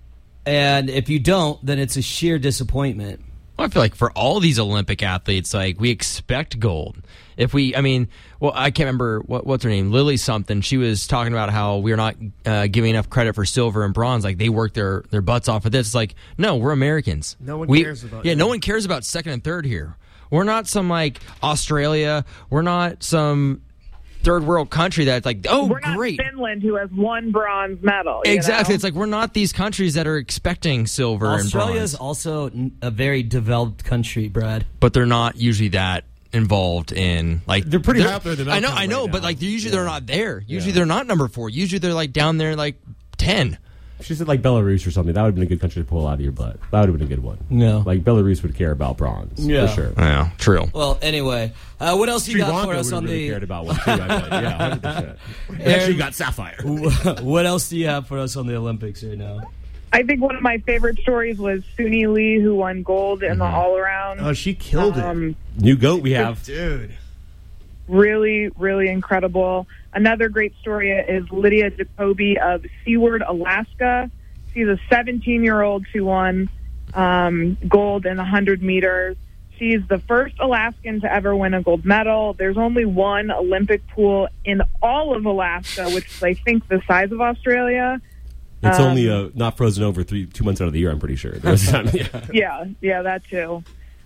and if you don't, then it's a sheer disappointment. Well, I feel like for all these Olympic athletes, like, we expect gold. I can't remember what's her name, Lily something. She was talking about how we're not giving enough credit for silver and bronze. Like, they work their butts off for this. It's like, no, we're Americans. No one cares about it. Yeah, no one cares about second and third here. We're not some, like, Australia. We're not some third world country that's like, oh, we're not great. Finland, who has one bronze medal. Exactly. You know? It's like we're not these countries that are expecting silver and bronze. Australia is also a very developed country, Brad. But they're not usually that involved in, like, They're pretty high up there. I know, but like usually they're not there. Usually they're not number 4. Usually they're like down there like 10. She said like Belarus or something. That would have been a good country to pull out of your butt. That would have been a good one. No. Like Belarus would care about bronze. Yeah. For sure. Yeah, true. Well, anyway, what else you got for us on really the? cared about one too. I bet. Yeah, 100%. Actually, you got sapphire. What else do you have for us on the Olympics right now? I think one of my favorite stories was Suni Lee, who won gold in the all-around. Oh, she killed it. New goat we have. Dude. Really, really incredible. Another great story is Lydia Jacoby of Seward, Alaska. She's a 17-year-old who won gold in 100 meters. She's the first Alaskan to ever win a gold medal. There's only one Olympic pool in all of Alaska, which is, I think, the size of Australia. It's only not frozen over 2 months out of the year, I'm pretty sure. Yeah, that too.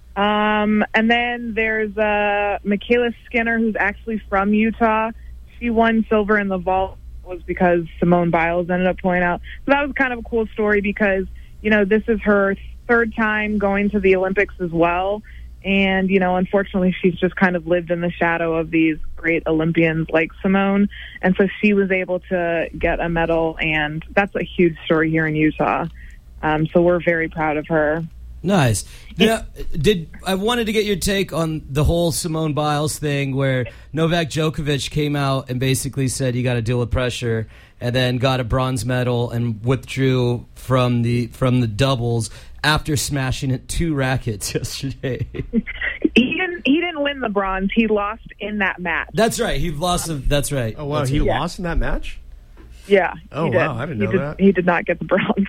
And then there's Michaela Skinner, who's actually from Utah. She won silver in the vault. Was because Simone Biles ended up pulling out. So that was kind of a cool story because, this is her third time going to the Olympics as well. And, unfortunately, she's just kind of lived in the shadow of these great Olympians like Simone. And so she was able to get a medal, and that's a huge story here in Utah. So we're very proud of her. Nice. Yeah, I wanted to get your take on the whole Simone Biles thing where Novak Djokovic came out and basically said you got to deal with pressure, and then got a bronze medal and withdrew from the doubles after smashing 2 rackets yesterday. He didn't win the bronze. He lost in that match. That's right. He lost. That's right. Oh wow, he lost in that match? Yeah. Oh he did. wow, I didn't know that. He did not get the bronze.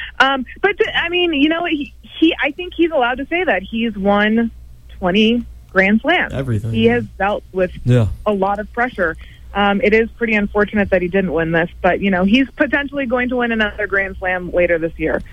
I think he's allowed to say that. He's won 20 Grand Slams. Everything. He has dealt with a lot of pressure. It is pretty unfortunate that he didn't win this, but, he's potentially going to win another Grand Slam later this year.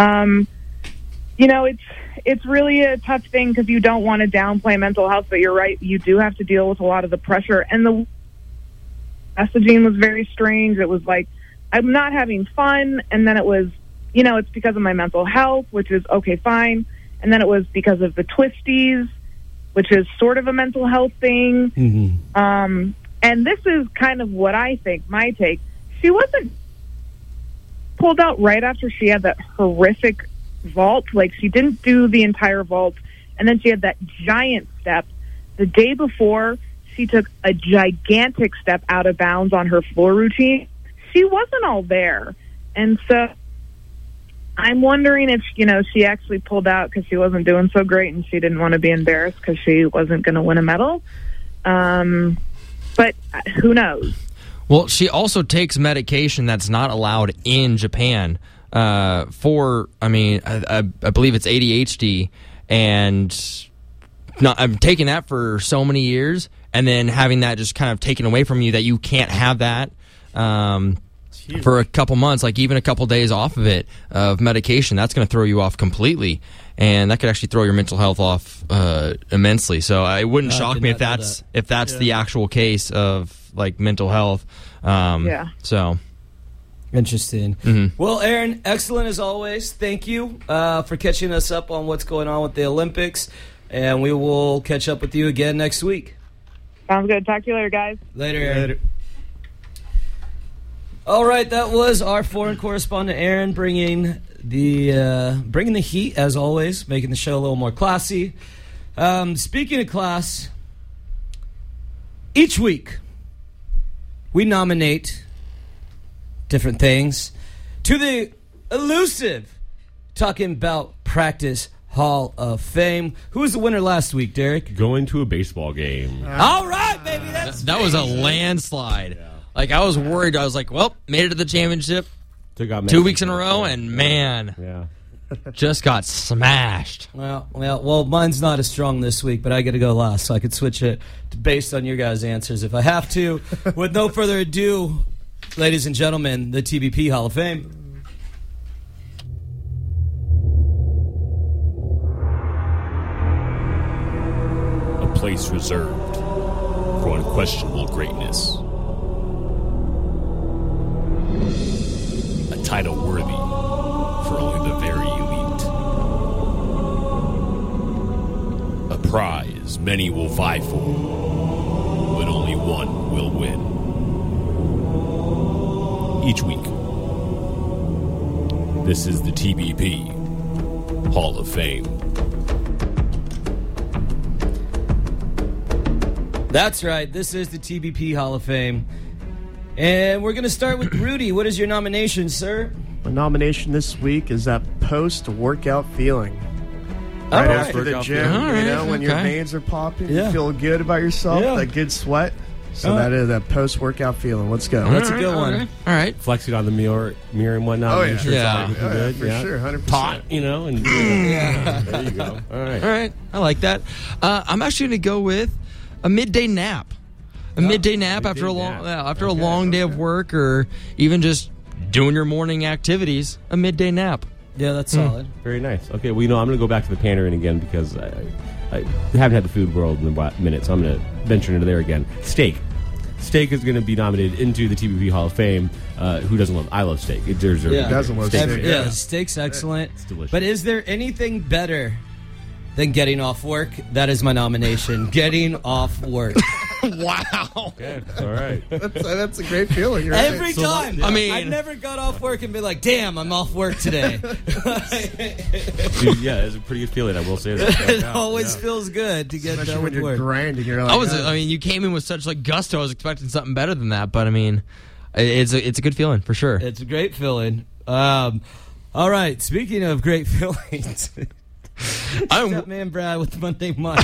It's really a tough thing because you don't want to downplay mental health, but you're right. You do have to deal with a lot of the pressure. And the messaging was very strange. It was like, I'm not having fun. And then it was, it's because of my mental health, which is okay, fine. And then it was because of the twisties, which is sort of a mental health thing. Mm-hmm. And this is kind of what I think, my take. She wasn't pulled out right after she had that horrific vault. Like, she didn't do the entire vault. And then she had that giant step. The day before, she took a gigantic step out of bounds on her floor routine. She wasn't all there. And so I'm wondering if, she actually pulled out because she wasn't doing so great and she didn't want to be embarrassed because she wasn't going to win a medal. But who knows? Well, she also takes medication that's not allowed in Japan I believe it's ADHD, and I'm taking that for so many years, and then having that just kind of taken away from you that you can't have that for a couple months, like even a couple days off of it, of medication, that's going to throw you off completely, and that could actually throw your mental health off immensely. So it wouldn't shock me if that's the actual case of like mental health. So interesting. Mm-hmm. Well, Aaron, excellent as always. Thank you for catching us up on what's going on with the Olympics, and we will catch up with you again next week. Sounds good. Talk to you later, guys. Later, Aaron. All right, that was our foreign correspondent Aaron bringing the heat as always, making the show a little more classy. Speaking of class, each week we nominate different things to the elusive talking about Practice Hall of Fame. Who was the winner last week, Derek? Going to a baseball game. All right, baby. That was a landslide. Yeah. Like, I was worried. I was like, well, made it to the championship 2 weeks in a row, and man, just got smashed. Well, mine's not as strong this week, but I got to go last, so I could switch it based on your guys' answers if I have to. With no further ado, ladies and gentlemen, the TBP Hall of Fame. A place reserved for unquestionable greatness. A title worthy for only the very elite. A prize many will vie for, but only one will win. Each week, this is the TBP Hall of Fame. That's right. This is the TBP Hall of Fame. And we're going to start with Rudy. What is your nomination, sir? My nomination this week is that post-workout feeling. Right after the gym, when your veins are popping, you feel good about yourself, that good sweat. So that is that post-workout feeling. Let's go. That's a good one. All right. Flexing on the mirror and whatnot. Oh, yeah. Sure good. For sure, 100%. Pot, and there you go. All right. I like that. I'm actually going to go with a midday nap. A midday nap after a long day of work, or even just doing your morning activities. A midday nap. Yeah, that's solid. Very nice. Okay, well, I'm going to go back to the Pantering again because I haven't had the food world in a minute, so I'm going to venture into there again. Steak. Steak is going to be nominated into the TBP Hall of Fame. Who doesn't love? I love steak. Who doesn't love steak? Yeah, steak's excellent. It's delicious. But is there anything better than getting off work? That is my nomination. Getting off work. Wow. Okay. All right. That's a great feeling. Right? Every time. I mean, I've never got off work and been like, damn, I'm off work today. Dude, it's a pretty good feeling, I will say that. It always feels good to get done with when you're work. grinding. You're like, you came in with such gusto. I was expecting something better than that, but I mean, it's a good feeling for sure. It's a great feeling. All right. Speaking of great feelings, I'm that man Brad with Monday Mind.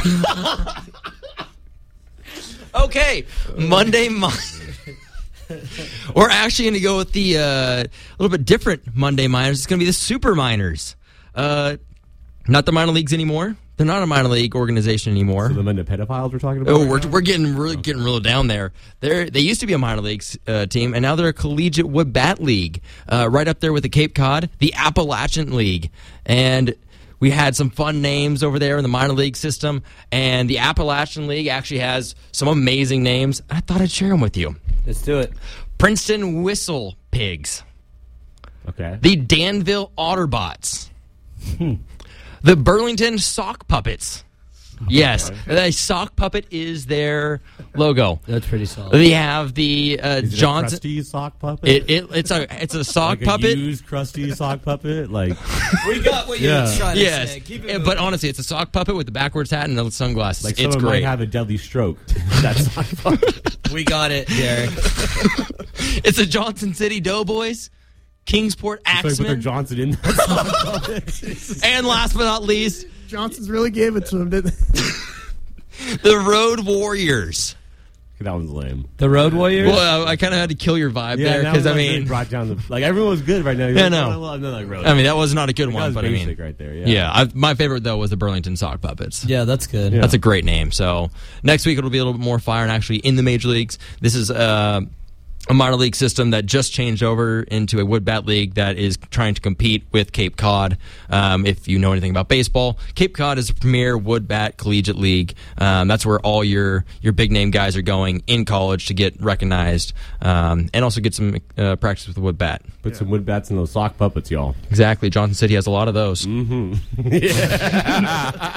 Okay, Monday Mind. We're actually going to go with the little bit different Monday Miners. It's going to be the Super Miners. Not the minor leagues anymore. They're not a minor league organization anymore. So the Monday pedophiles we're talking about? Oh, we're getting real down there. They used to be a minor leagues team, and now they're a collegiate wood bat league, right up there with the Cape Cod, the Appalachian League, and we had some fun names over there in the minor league system, and the Appalachian League actually has some amazing names. I thought I'd share them with you. Let's do it. Princeton Whistle Pigs. Okay. The Danville Otterbots. The Burlington Sock Puppets. Yes, the sock puppet is their logo. That's pretty solid. They have the is it Johnson. A crusty sock puppet. It's a sock like puppet. A used crusty sock puppet. Like we got what you're trying to say. Keep it but honestly, it's a sock puppet with the backwards hat and the sunglasses. Like it's someone great. might have a deadly stroke. That's sock puppet. We got it, Derek. It's the Johnson City Doughboys. Kingsport Axemen. Put their Johnson in that sock puppet. And last but not least, Johnson's really gave it to him, didn't they? The Road Warriors. That one's lame. The Road Warriors? Well, I kind of had to kill your vibe there because brought down the everyone was good right now. Yeah, no. I mean that was not a good one, but basic right there. My favorite though was the Burlington Sock Puppets. Yeah, that's good. Yeah. That's a great name. So next week it'll be a little bit more fire and actually in the major leagues. This is a minor league system that just changed over into a wood bat league that is trying to compete with Cape Cod. If you know anything about baseball, Cape Cod is the premier wood bat collegiate league. That's where all your big name guys are going in college to get recognized and also get some practice with the wood bat. Put some wood bats in those sock puppets, y'all. Exactly. Johnson City has a lot of those. Mm-hmm. Yeah.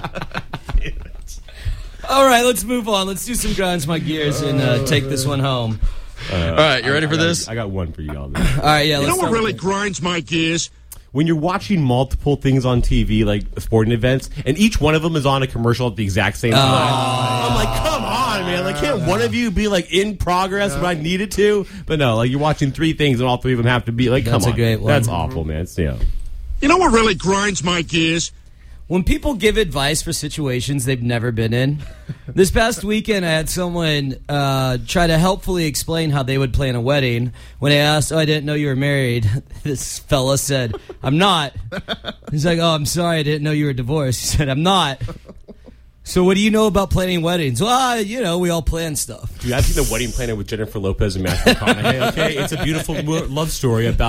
All right, let's move on. Let's do some grinds my gears and take this one home. All right, you ready for this? I got one for you all. All right, yeah. You know what really grinds my gears? When you're watching multiple things on TV, like sporting events, and each one of them is on a commercial at the exact same time. I'm like, come on, man. Like, can't one of you be, like, in progress when I needed to? But no, like, you're watching three things, and all three of them have to be, like, come on. That's a great one. That's awful, man. It's, You know what really grinds my gears? When people give advice for situations they've never been in. This past weekend, I had someone try to helpfully explain how they would plan a wedding. When I asked, I didn't know you were married, this fella said, I'm not. He's like, I'm sorry, I didn't know you were divorced. He said, I'm not. So what do you know about planning weddings? Well, we all plan stuff. Dude, I've seen The Wedding Planner with Jennifer Lopez and Matthew McConaughey. Okay, it's a beautiful love story about